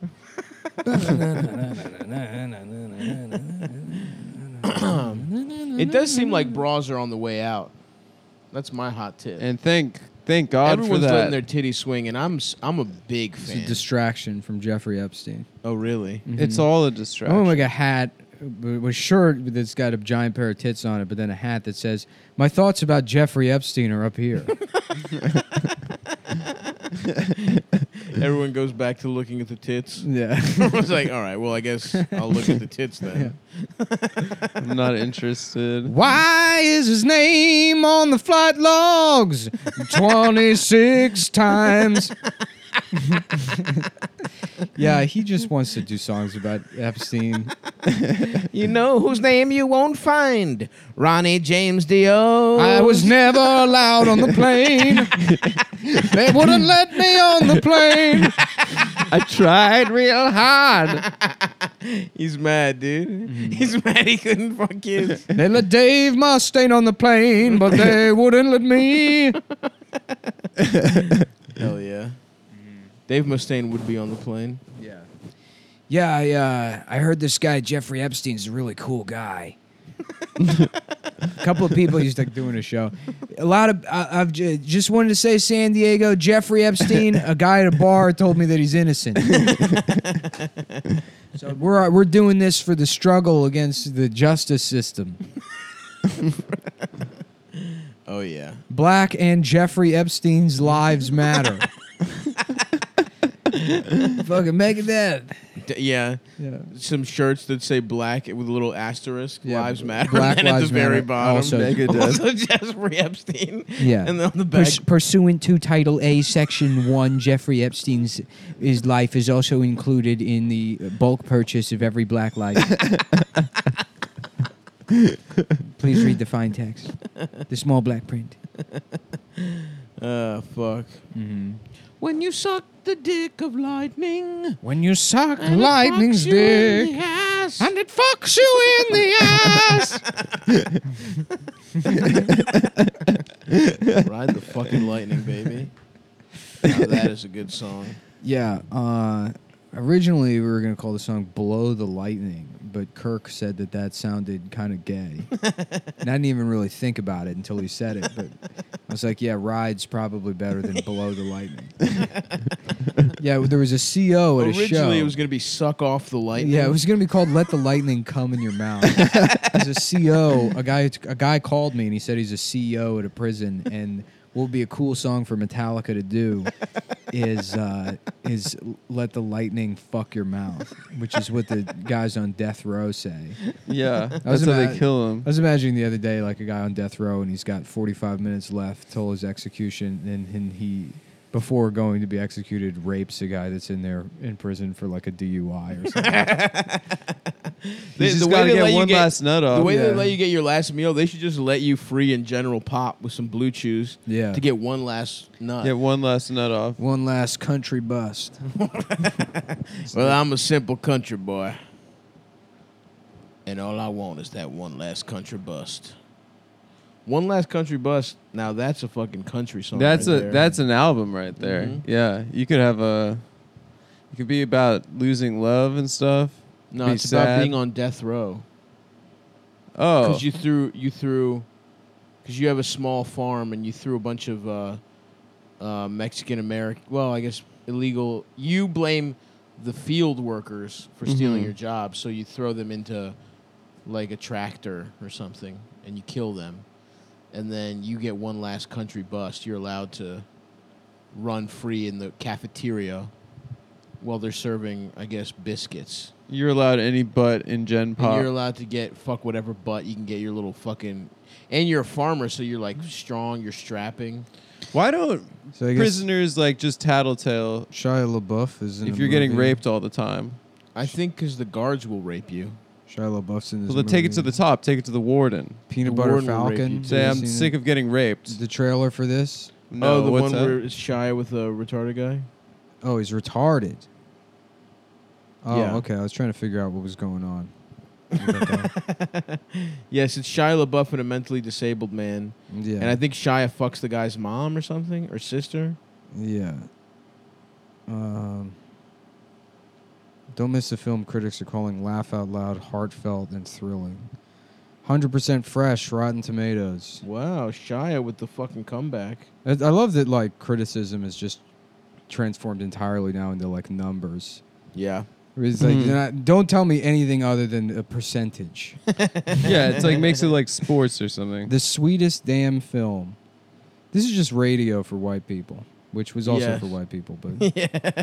[SPEAKER 1] It does seem like bras are on the way out. That's my hot tip.
[SPEAKER 3] And thank thank God
[SPEAKER 1] Everyone's
[SPEAKER 3] for that.
[SPEAKER 1] letting their titties swing, and I'm s- I'm a big
[SPEAKER 2] It's
[SPEAKER 1] fan.
[SPEAKER 2] a distraction from Jeffrey Epstein.
[SPEAKER 1] oh, really?
[SPEAKER 3] It's
[SPEAKER 2] Mhm.
[SPEAKER 3] all a
[SPEAKER 2] I
[SPEAKER 3] distraction.
[SPEAKER 2] want like a hat with a shirt that's got a giant pair of tits on it, but then a hat that says, "My thoughts about Jeffrey Epstein are up here."
[SPEAKER 1] Everyone goes back to looking at the tits.
[SPEAKER 2] Yeah.
[SPEAKER 1] Everyone's like, all right, well, I guess I'll look at the tits then.
[SPEAKER 3] I'm not interested.
[SPEAKER 2] Why is his name on the flight logs twenty-six times? Yeah, he just wants to do songs about Epstein.
[SPEAKER 1] You know whose name you won't find? Ronnie James Dio.
[SPEAKER 2] I was never allowed on the plane. They wouldn't let me on the plane.
[SPEAKER 3] I tried real hard.
[SPEAKER 1] He's mad, dude. He's mad he couldn't fuck kids.
[SPEAKER 2] They let Dave Mustaine on the plane, but they wouldn't let me.
[SPEAKER 1] Hell yeah. Dave Mustaine would be on the plane.
[SPEAKER 2] Yeah. Yeah, I, uh, I heard this guy, Jeffrey Epstein's a really cool guy. A couple of people used to doing a show. A lot of, I, I've j- just wanted to say San Diego, Jeffrey Epstein, a guy at a bar told me that he's innocent. So we're, we're doing this for the struggle against the justice system.
[SPEAKER 1] Oh, yeah.
[SPEAKER 2] Black and Jeffrey Epstein's lives matter. Fucking make it that.
[SPEAKER 1] D- yeah.
[SPEAKER 2] Yeah.
[SPEAKER 1] Some shirts that say black with a little asterisk.
[SPEAKER 2] Yeah,
[SPEAKER 1] Lives matter.
[SPEAKER 2] Black
[SPEAKER 1] and then at
[SPEAKER 2] Lives
[SPEAKER 1] the very
[SPEAKER 2] Matter.
[SPEAKER 1] bottom.
[SPEAKER 2] Also-
[SPEAKER 3] Megadeth.
[SPEAKER 1] Also Jeffrey Epstein.
[SPEAKER 2] Yeah.
[SPEAKER 1] And then on the back.
[SPEAKER 2] Purs- pursuant to Title A, Section one, Jeffrey Epstein's his life is also included in the bulk purchase of every black life. Please read the fine text. The small black print.
[SPEAKER 1] Uh, fuck.
[SPEAKER 2] Mm-hmm.
[SPEAKER 1] When you suck the dick of lightning.
[SPEAKER 2] When you suck
[SPEAKER 1] and it
[SPEAKER 2] lightning's
[SPEAKER 1] fucks you in
[SPEAKER 2] dick,
[SPEAKER 1] the ass.
[SPEAKER 2] and it fucks you in the ass.
[SPEAKER 1] Ride the fucking lightning, baby. Now that is a good song.
[SPEAKER 2] Yeah. Uh, originally, we were going to call the song Blow the Lightning, but Kirk said that that sounded kind of gay. And I didn't even really think about it until he said it, but I was like, yeah, Ride's probably better than Below the Lightning. Yeah, there was a C O at a show.
[SPEAKER 1] Originally, it was going to be Suck Off the Lightning.
[SPEAKER 2] Yeah, it was going to be called "Let the Lightning Come in Your Mouth." There's a C O. A guy, a guy called me and he said he's a C E O at a prison, and what would be a cool song for Metallica to do is uh, is "Let the Lightning Fuck Your Mouth," which is what the guys on death row say.
[SPEAKER 3] Yeah,
[SPEAKER 2] was
[SPEAKER 3] that's how
[SPEAKER 2] ima-
[SPEAKER 3] they kill him.
[SPEAKER 2] I was imagining the other day, like a guy on death row, and he's got forty-five minutes left till his execution, and, and he, before going to be executed, rapes a guy that's in there in prison for like a D U I or something.
[SPEAKER 3] He's
[SPEAKER 1] The-
[SPEAKER 3] just
[SPEAKER 1] the way
[SPEAKER 3] got to
[SPEAKER 1] they
[SPEAKER 3] get
[SPEAKER 1] let you
[SPEAKER 3] one
[SPEAKER 1] get-
[SPEAKER 3] last nut off.
[SPEAKER 1] The way they
[SPEAKER 2] Yeah.
[SPEAKER 1] let you get your last meal, they should just let you free in general pop with some blue chews
[SPEAKER 2] Yeah.
[SPEAKER 1] to get one last nut.
[SPEAKER 3] Get one last nut off.
[SPEAKER 2] One last country bust.
[SPEAKER 1] Well, I'm a simple country boy. And all I want is that one last country bust. One last country bust. Now that's a fucking country song.
[SPEAKER 3] That's
[SPEAKER 1] right
[SPEAKER 3] a
[SPEAKER 1] there.
[SPEAKER 3] that's an album right there.
[SPEAKER 1] Mhm.
[SPEAKER 3] Yeah, you could have a. It could be about losing love and stuff.
[SPEAKER 1] no.
[SPEAKER 3] be
[SPEAKER 1] It's about
[SPEAKER 3] sad.
[SPEAKER 1] being on death row
[SPEAKER 3] Oh,
[SPEAKER 1] because you threw you threw because you have a small farm and you threw a bunch of uh, uh, Mexican American. Well, I guess illegal. You blame the field workers for stealing
[SPEAKER 3] Mhm.
[SPEAKER 1] your job. So you throw them into like a tractor or something, and you kill them, and then you get one last country bust. You're allowed to run free in the cafeteria while they're serving, I guess, biscuits.
[SPEAKER 3] You're allowed any butt in Gen
[SPEAKER 1] And
[SPEAKER 3] Pop.
[SPEAKER 1] you're allowed to get fuck whatever butt you can get. Your little fucking, and you're a farmer, so you're like strong. You're strapping.
[SPEAKER 3] Why don't
[SPEAKER 2] So I guess
[SPEAKER 3] prisoners like just tattletale
[SPEAKER 2] Shia LaBeouf is in
[SPEAKER 3] if
[SPEAKER 2] the
[SPEAKER 3] you're getting
[SPEAKER 2] movie.
[SPEAKER 3] raped all the time?
[SPEAKER 1] I think because the guards will rape you.
[SPEAKER 2] Shia LaBeouf's in this
[SPEAKER 3] Well, then take it to
[SPEAKER 2] movie.
[SPEAKER 3] the top. Take it to the warden.
[SPEAKER 2] Peanut
[SPEAKER 1] The
[SPEAKER 2] Butter
[SPEAKER 1] warden will rape you,
[SPEAKER 2] Falcon.
[SPEAKER 1] too.
[SPEAKER 3] Say,
[SPEAKER 2] Have
[SPEAKER 3] I'm
[SPEAKER 2] you seen
[SPEAKER 3] sick of getting raped.
[SPEAKER 2] the trailer for this.
[SPEAKER 3] No,
[SPEAKER 1] oh, the
[SPEAKER 3] what's
[SPEAKER 1] one
[SPEAKER 3] that?
[SPEAKER 1] where it's Shia with a retarded guy.
[SPEAKER 2] Oh, he's retarded. Oh,
[SPEAKER 1] Yeah.
[SPEAKER 2] okay. I was trying to figure out what was going on. Okay.
[SPEAKER 1] Yes, it's Shia LaBeouf and a mentally disabled man.
[SPEAKER 2] Yeah.
[SPEAKER 1] And I think Shia fucks the guy's mom or something, or sister.
[SPEAKER 2] Yeah. Um, don't miss the film critics are calling laugh out loud, heartfelt, and thrilling. one hundred percent fresh, Rotten Tomatoes.
[SPEAKER 1] Wow, Shia with the fucking comeback.
[SPEAKER 2] I, I love that like criticism is just transformed entirely now into like numbers.
[SPEAKER 1] Yeah.
[SPEAKER 2] It's like
[SPEAKER 3] Mhm.
[SPEAKER 2] you're not- don't tell me anything other than a percentage.
[SPEAKER 3] Yeah, it's like makes it like sports or something.
[SPEAKER 2] The sweetest damn film. This is just radio for white people, which was also
[SPEAKER 1] Yes.
[SPEAKER 2] for white people, but
[SPEAKER 1] Yeah.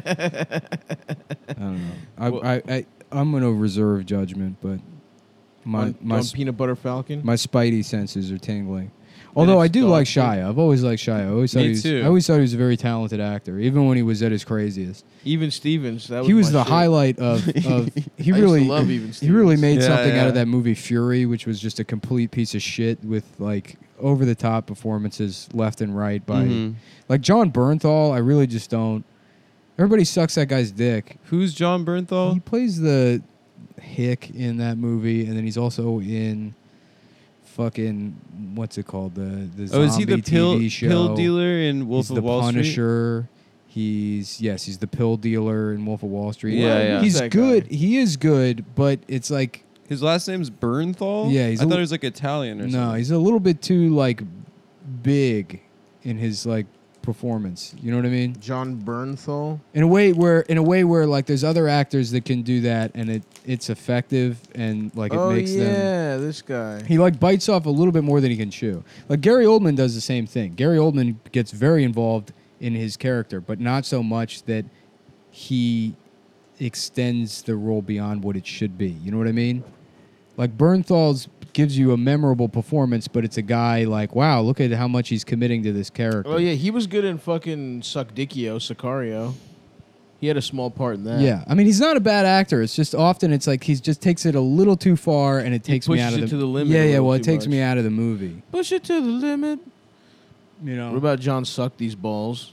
[SPEAKER 2] I don't know. I,
[SPEAKER 1] Well-
[SPEAKER 2] I, I, I'm going to reserve judgment, but my
[SPEAKER 1] on,
[SPEAKER 2] my
[SPEAKER 1] on
[SPEAKER 2] s-
[SPEAKER 1] Peanut Butter Falcon.
[SPEAKER 2] my spidey senses are tingling. Although I
[SPEAKER 1] it's
[SPEAKER 2] do
[SPEAKER 1] dog
[SPEAKER 2] like
[SPEAKER 1] food.
[SPEAKER 2] Shia. I've always liked Shia. I always thought
[SPEAKER 3] Me
[SPEAKER 2] he was,
[SPEAKER 3] too.
[SPEAKER 2] I always thought he was a very talented actor, even when he was at his craziest.
[SPEAKER 1] Even Stevens. That was
[SPEAKER 2] He was
[SPEAKER 1] my
[SPEAKER 2] the
[SPEAKER 1] shit.
[SPEAKER 2] highlight of, of he
[SPEAKER 1] I
[SPEAKER 2] really
[SPEAKER 1] used to love Even
[SPEAKER 2] he
[SPEAKER 1] Stevens.
[SPEAKER 2] really made
[SPEAKER 3] Yeah,
[SPEAKER 2] something out of
[SPEAKER 3] yeah.
[SPEAKER 2] that movie Fury, which was just a complete piece of shit with like over the top performances left and right by
[SPEAKER 3] Mhm.
[SPEAKER 2] like John Bernthal. I really just don't. Everybody sucks that guy's dick.
[SPEAKER 3] Who's John
[SPEAKER 2] He
[SPEAKER 3] Bernthal?
[SPEAKER 2] plays the hick in that movie, and then he's also in fucking what's it called the the
[SPEAKER 3] Oh, is he the
[SPEAKER 2] zombie
[SPEAKER 3] pill
[SPEAKER 2] T V show.
[SPEAKER 3] pill dealer in Wolf
[SPEAKER 2] he's
[SPEAKER 3] of
[SPEAKER 2] the
[SPEAKER 3] Wall Street?
[SPEAKER 2] Punisher. He's yes, he's the pill dealer in Wolf of Wall Street.
[SPEAKER 3] Yeah, yeah.
[SPEAKER 2] He's
[SPEAKER 1] Who's that
[SPEAKER 2] good.
[SPEAKER 1] guy?
[SPEAKER 2] He is good, but it's like
[SPEAKER 3] His last name's Bernthal?
[SPEAKER 2] Yeah, he's
[SPEAKER 3] I
[SPEAKER 2] a
[SPEAKER 3] thought
[SPEAKER 2] li-
[SPEAKER 3] he was like Italian or
[SPEAKER 2] no,
[SPEAKER 3] something.
[SPEAKER 2] he's a little bit too like big in his like performance. You know what I mean?
[SPEAKER 1] John Bernthal.
[SPEAKER 2] In a way where in a way where like there's other actors that can do that and it it's effective and like it
[SPEAKER 1] Oh
[SPEAKER 2] makes them.
[SPEAKER 1] yeah, this guy.
[SPEAKER 2] He like bites off a little bit more than he can chew. Like Gary Oldman does the same thing. Gary Oldman gets very involved in his character, but not so much that he extends the role beyond what it should be. You know what I mean? Like Bernthal's gives you a memorable performance, but it's a guy like, wow, look at how much he's committing to this character.
[SPEAKER 1] Oh yeah, he was good in fucking Suck Dickio, Sicario. He had a small part in that.
[SPEAKER 2] Yeah, I mean he's not a bad actor. It's just often it's like he just takes it a little too far, and it takes me
[SPEAKER 1] pushes
[SPEAKER 2] out of
[SPEAKER 1] it
[SPEAKER 2] the,
[SPEAKER 1] to the limit
[SPEAKER 2] Yeah,
[SPEAKER 1] a
[SPEAKER 2] yeah.
[SPEAKER 1] little
[SPEAKER 2] Well, it
[SPEAKER 1] too
[SPEAKER 2] takes
[SPEAKER 1] much.
[SPEAKER 2] me out of the movie.
[SPEAKER 1] Push it to the limit.
[SPEAKER 2] You know.
[SPEAKER 1] What about John Suck These Balls?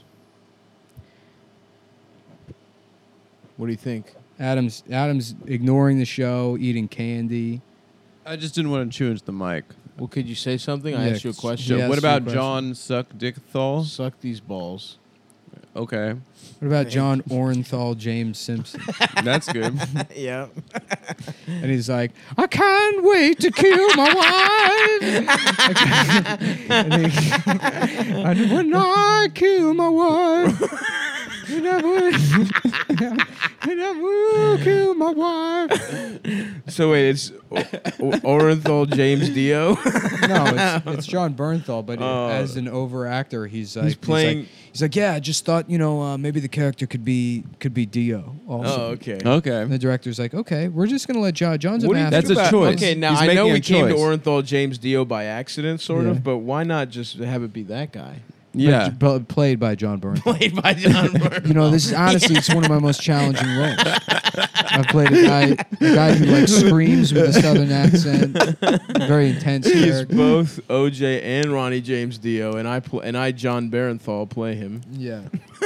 [SPEAKER 1] What do you think?
[SPEAKER 2] Adam's Adam's ignoring the show, eating candy.
[SPEAKER 3] I just didn't want to chew into the mic.
[SPEAKER 1] Well, could you say something? I
[SPEAKER 2] Yeah,
[SPEAKER 1] asked you a
[SPEAKER 2] so
[SPEAKER 1] question.
[SPEAKER 2] Yeah,
[SPEAKER 3] what
[SPEAKER 2] asked you a
[SPEAKER 3] about
[SPEAKER 2] question.
[SPEAKER 3] John Suck Dick Thal?
[SPEAKER 1] Suck these balls.
[SPEAKER 3] Okay,
[SPEAKER 2] What about John Orenthal, James Simpson?
[SPEAKER 3] that's good.
[SPEAKER 1] Yeah.
[SPEAKER 2] And he's like, I can't wait to kill my wife. and, he, and when I kill my wife, and I will, and I will kill my wife.
[SPEAKER 1] So wait, it's o- o- Orenthal James Dio.
[SPEAKER 2] No, it's, it's John Bernthal, but
[SPEAKER 1] Oh.
[SPEAKER 2] as an over actor, he's like,
[SPEAKER 1] He's playing-
[SPEAKER 2] He's like, he's like, yeah, I just thought, you know, uh, maybe the character could be could be Dio. Also.
[SPEAKER 1] Oh, okay.
[SPEAKER 3] Okay.
[SPEAKER 2] And the director's like, okay, we're just gonna let John. John's a
[SPEAKER 1] What do you
[SPEAKER 2] master.
[SPEAKER 3] That's a
[SPEAKER 1] think about-
[SPEAKER 3] choice.
[SPEAKER 1] Okay, now
[SPEAKER 3] He's
[SPEAKER 1] I know
[SPEAKER 3] making
[SPEAKER 1] we
[SPEAKER 3] a
[SPEAKER 1] came to
[SPEAKER 3] choice.
[SPEAKER 1] Orenthal James Dio by accident, sort
[SPEAKER 2] Yeah.
[SPEAKER 1] of, but why not just have it be that guy?
[SPEAKER 3] Yeah.
[SPEAKER 2] But j- played by John Bernthal.
[SPEAKER 1] Played by John Bernthal.
[SPEAKER 2] You know, this is honestly, it's one of my most challenging roles. I've played a guy, a guy who like screams with a southern accent, very intense
[SPEAKER 1] He's
[SPEAKER 2] character.
[SPEAKER 1] both O J and Ronnie James Dio, and I pl- and I John Barenthal play him.
[SPEAKER 2] Yeah,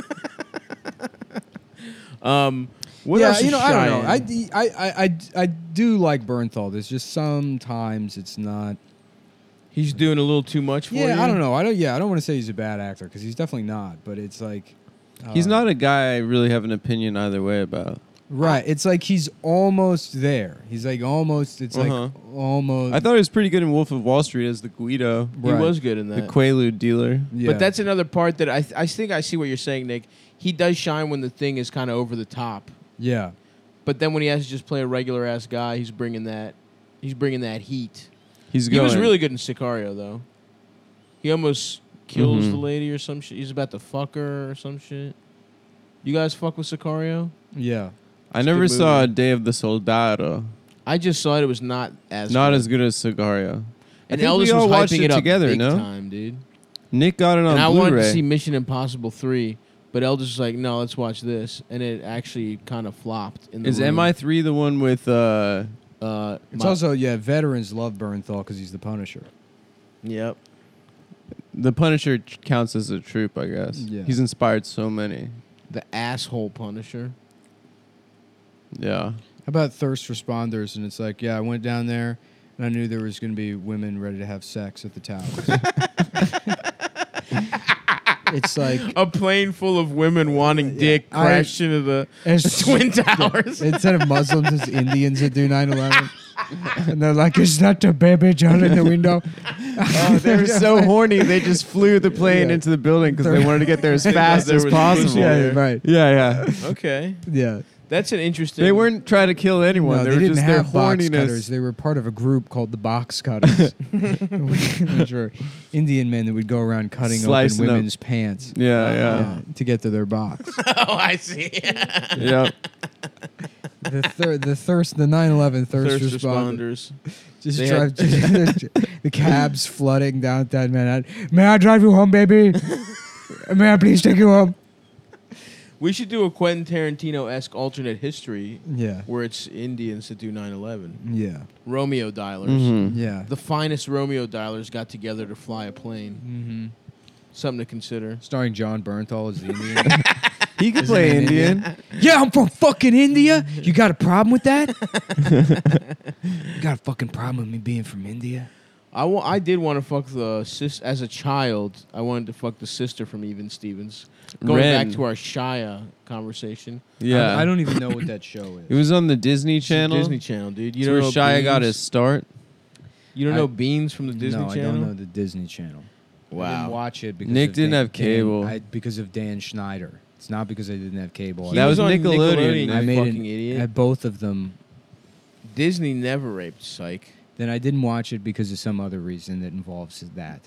[SPEAKER 1] Um, what
[SPEAKER 2] yeah.
[SPEAKER 1] else?
[SPEAKER 2] You
[SPEAKER 1] is
[SPEAKER 2] know, I don't know. I,
[SPEAKER 1] Cheyenne?
[SPEAKER 2] d- I, I, I, I do like Bernthal. There's just sometimes it's not.
[SPEAKER 1] He's doing a little too much for you.
[SPEAKER 2] Yeah, I don't know. I don't. Yeah, I don't want to say he's a bad actor because he's definitely not. But it's like
[SPEAKER 3] He's
[SPEAKER 2] uh,
[SPEAKER 3] not a guy I really have an opinion either way about.
[SPEAKER 2] right. It's like he's almost there. He's like almost. It's
[SPEAKER 3] Uh-huh.
[SPEAKER 2] like almost.
[SPEAKER 3] I thought he was pretty good in Wolf of Wall Street as the Guido,
[SPEAKER 1] He
[SPEAKER 2] Right.
[SPEAKER 1] was good in
[SPEAKER 3] the
[SPEAKER 1] that.
[SPEAKER 3] Quaalude dealer.
[SPEAKER 2] Yeah.
[SPEAKER 1] But that's another part that I th- I think I see what you're saying, Nick. He does shine when the thing is kind of over the top.
[SPEAKER 2] Yeah.
[SPEAKER 1] But then when he has to just play a regular ass guy, he's bringing that. He's bringing that heat.
[SPEAKER 3] He's
[SPEAKER 1] He
[SPEAKER 3] going.
[SPEAKER 1] was really good in Sicario, though. He almost kills
[SPEAKER 3] Mhm.
[SPEAKER 1] the lady or some shit. He's about to fuck her or some shit. You guys fuck with Sicario?
[SPEAKER 2] Yeah.
[SPEAKER 3] I
[SPEAKER 1] It's a
[SPEAKER 3] never
[SPEAKER 1] good
[SPEAKER 3] saw
[SPEAKER 1] movie.
[SPEAKER 3] Day of the Soldado.
[SPEAKER 1] I just saw it. It was not as
[SPEAKER 3] Not
[SPEAKER 1] good.
[SPEAKER 3] as good as Sicario. I
[SPEAKER 1] And
[SPEAKER 3] think
[SPEAKER 1] Eldest
[SPEAKER 3] we all
[SPEAKER 1] was
[SPEAKER 3] watched
[SPEAKER 1] hyping
[SPEAKER 3] it
[SPEAKER 1] it up
[SPEAKER 3] together,
[SPEAKER 1] big
[SPEAKER 3] no?
[SPEAKER 1] time, dude.
[SPEAKER 3] Nick got it on
[SPEAKER 1] And I
[SPEAKER 3] Blu-ray.
[SPEAKER 1] wanted to see Mission Impossible three, but Eldest was like, "No, let's watch this," and it actually kind of flopped. In the
[SPEAKER 3] Is
[SPEAKER 1] room.
[SPEAKER 3] M I three the one with? uh
[SPEAKER 1] Uh,
[SPEAKER 2] It's
[SPEAKER 1] my-
[SPEAKER 2] also, yeah, veterans love Bernthal because he's the Punisher.
[SPEAKER 1] Yep.
[SPEAKER 3] The Punisher ch- counts as a troop, I guess.
[SPEAKER 2] Yeah.
[SPEAKER 3] He's inspired so many.
[SPEAKER 1] The asshole Punisher.
[SPEAKER 3] Yeah.
[SPEAKER 2] How about Thirst Responders? And it's like, yeah, I went down there and I knew there was going to be women ready to have sex at the towers. It's like
[SPEAKER 1] A plane full of women wanting dick
[SPEAKER 2] I-
[SPEAKER 1] crashed into the
[SPEAKER 2] it's,
[SPEAKER 1] Twin Towers.
[SPEAKER 2] instead of Muslims, it's Indians that do nine eleven. And they're like, is that the baby John in the window?
[SPEAKER 3] Oh, they were so horny. They just flew the plane
[SPEAKER 2] Yeah.
[SPEAKER 3] into the building because they wanted to get there as
[SPEAKER 1] They thought
[SPEAKER 3] fast
[SPEAKER 1] there
[SPEAKER 3] as
[SPEAKER 1] was
[SPEAKER 3] possible.
[SPEAKER 1] pussy
[SPEAKER 2] Yeah,
[SPEAKER 1] there.
[SPEAKER 2] right.
[SPEAKER 3] Yeah, yeah.
[SPEAKER 1] Okay,
[SPEAKER 2] Yeah.
[SPEAKER 1] that's an interesting.
[SPEAKER 3] They weren't trying to kill anyone.
[SPEAKER 2] No,
[SPEAKER 3] they,
[SPEAKER 2] they,
[SPEAKER 3] were
[SPEAKER 2] didn't
[SPEAKER 3] just their
[SPEAKER 2] have box cutters.
[SPEAKER 3] horniness.
[SPEAKER 2] They were part of a group called the Box Cutters, which were Indian men that would go around cutting
[SPEAKER 3] Slicing
[SPEAKER 2] open
[SPEAKER 3] up.
[SPEAKER 2] women's pants
[SPEAKER 3] Yeah, yeah.
[SPEAKER 2] yeah, to get to their box.
[SPEAKER 1] Oh, I see.
[SPEAKER 3] Yeah.
[SPEAKER 2] the thir- the thirst, the nine eleven thirst,
[SPEAKER 1] Thirst
[SPEAKER 2] responders.
[SPEAKER 1] responders.
[SPEAKER 2] Just
[SPEAKER 1] They
[SPEAKER 2] drive
[SPEAKER 1] had-
[SPEAKER 2] the cabs flooding downtown Manhattan. May I drive you home, baby? May I please take you home?
[SPEAKER 1] We should do a Quentin Tarantino-esque alternate history
[SPEAKER 2] Yeah,
[SPEAKER 1] where it's Indians that do nine eleven.
[SPEAKER 2] yeah,
[SPEAKER 1] Romeo dialers.
[SPEAKER 3] Mhm.
[SPEAKER 2] yeah.
[SPEAKER 1] The finest Romeo dialers got together to fly a plane.
[SPEAKER 2] Mm-hmm.
[SPEAKER 1] Something to consider.
[SPEAKER 2] Starring John Bernthal as the Indian.
[SPEAKER 3] He could
[SPEAKER 2] Isn't
[SPEAKER 3] play
[SPEAKER 2] it
[SPEAKER 3] Indian.
[SPEAKER 2] Indian? Yeah, I'm from fucking India. You got a problem with that? You got a fucking problem with me being from India?
[SPEAKER 1] I, wa- I did want to fuck the sis as a child. I wanted to fuck the sister from Even Stevens. Going
[SPEAKER 3] Ren.
[SPEAKER 1] back to our Shia conversation.
[SPEAKER 3] Yeah.
[SPEAKER 2] I, I don't even know what that show is.
[SPEAKER 3] It was on the Disney
[SPEAKER 1] It's the
[SPEAKER 3] Channel.
[SPEAKER 1] Disney Channel, dude. You
[SPEAKER 3] It's
[SPEAKER 1] don't
[SPEAKER 3] where
[SPEAKER 1] know
[SPEAKER 3] Shia got
[SPEAKER 1] Beans?
[SPEAKER 3] his start.
[SPEAKER 1] You don't
[SPEAKER 2] I-
[SPEAKER 1] know Beans from the Disney
[SPEAKER 2] no,
[SPEAKER 1] Channel?
[SPEAKER 2] I don't know the Disney Channel. I didn't
[SPEAKER 1] Wow.
[SPEAKER 2] watch it because
[SPEAKER 3] Nick
[SPEAKER 2] of
[SPEAKER 3] didn't
[SPEAKER 2] Dan-
[SPEAKER 3] have cable.
[SPEAKER 2] Dan, I, because of Dan Schneider. It's not because I didn't have cable.
[SPEAKER 1] He
[SPEAKER 3] That was
[SPEAKER 1] on
[SPEAKER 3] Nickelodeon.
[SPEAKER 1] you
[SPEAKER 2] I made
[SPEAKER 1] fucking
[SPEAKER 2] an,
[SPEAKER 1] idiot.
[SPEAKER 2] at both of them.
[SPEAKER 1] Disney never raped Psych.
[SPEAKER 2] Then I didn't watch it because of some other reason that involves that.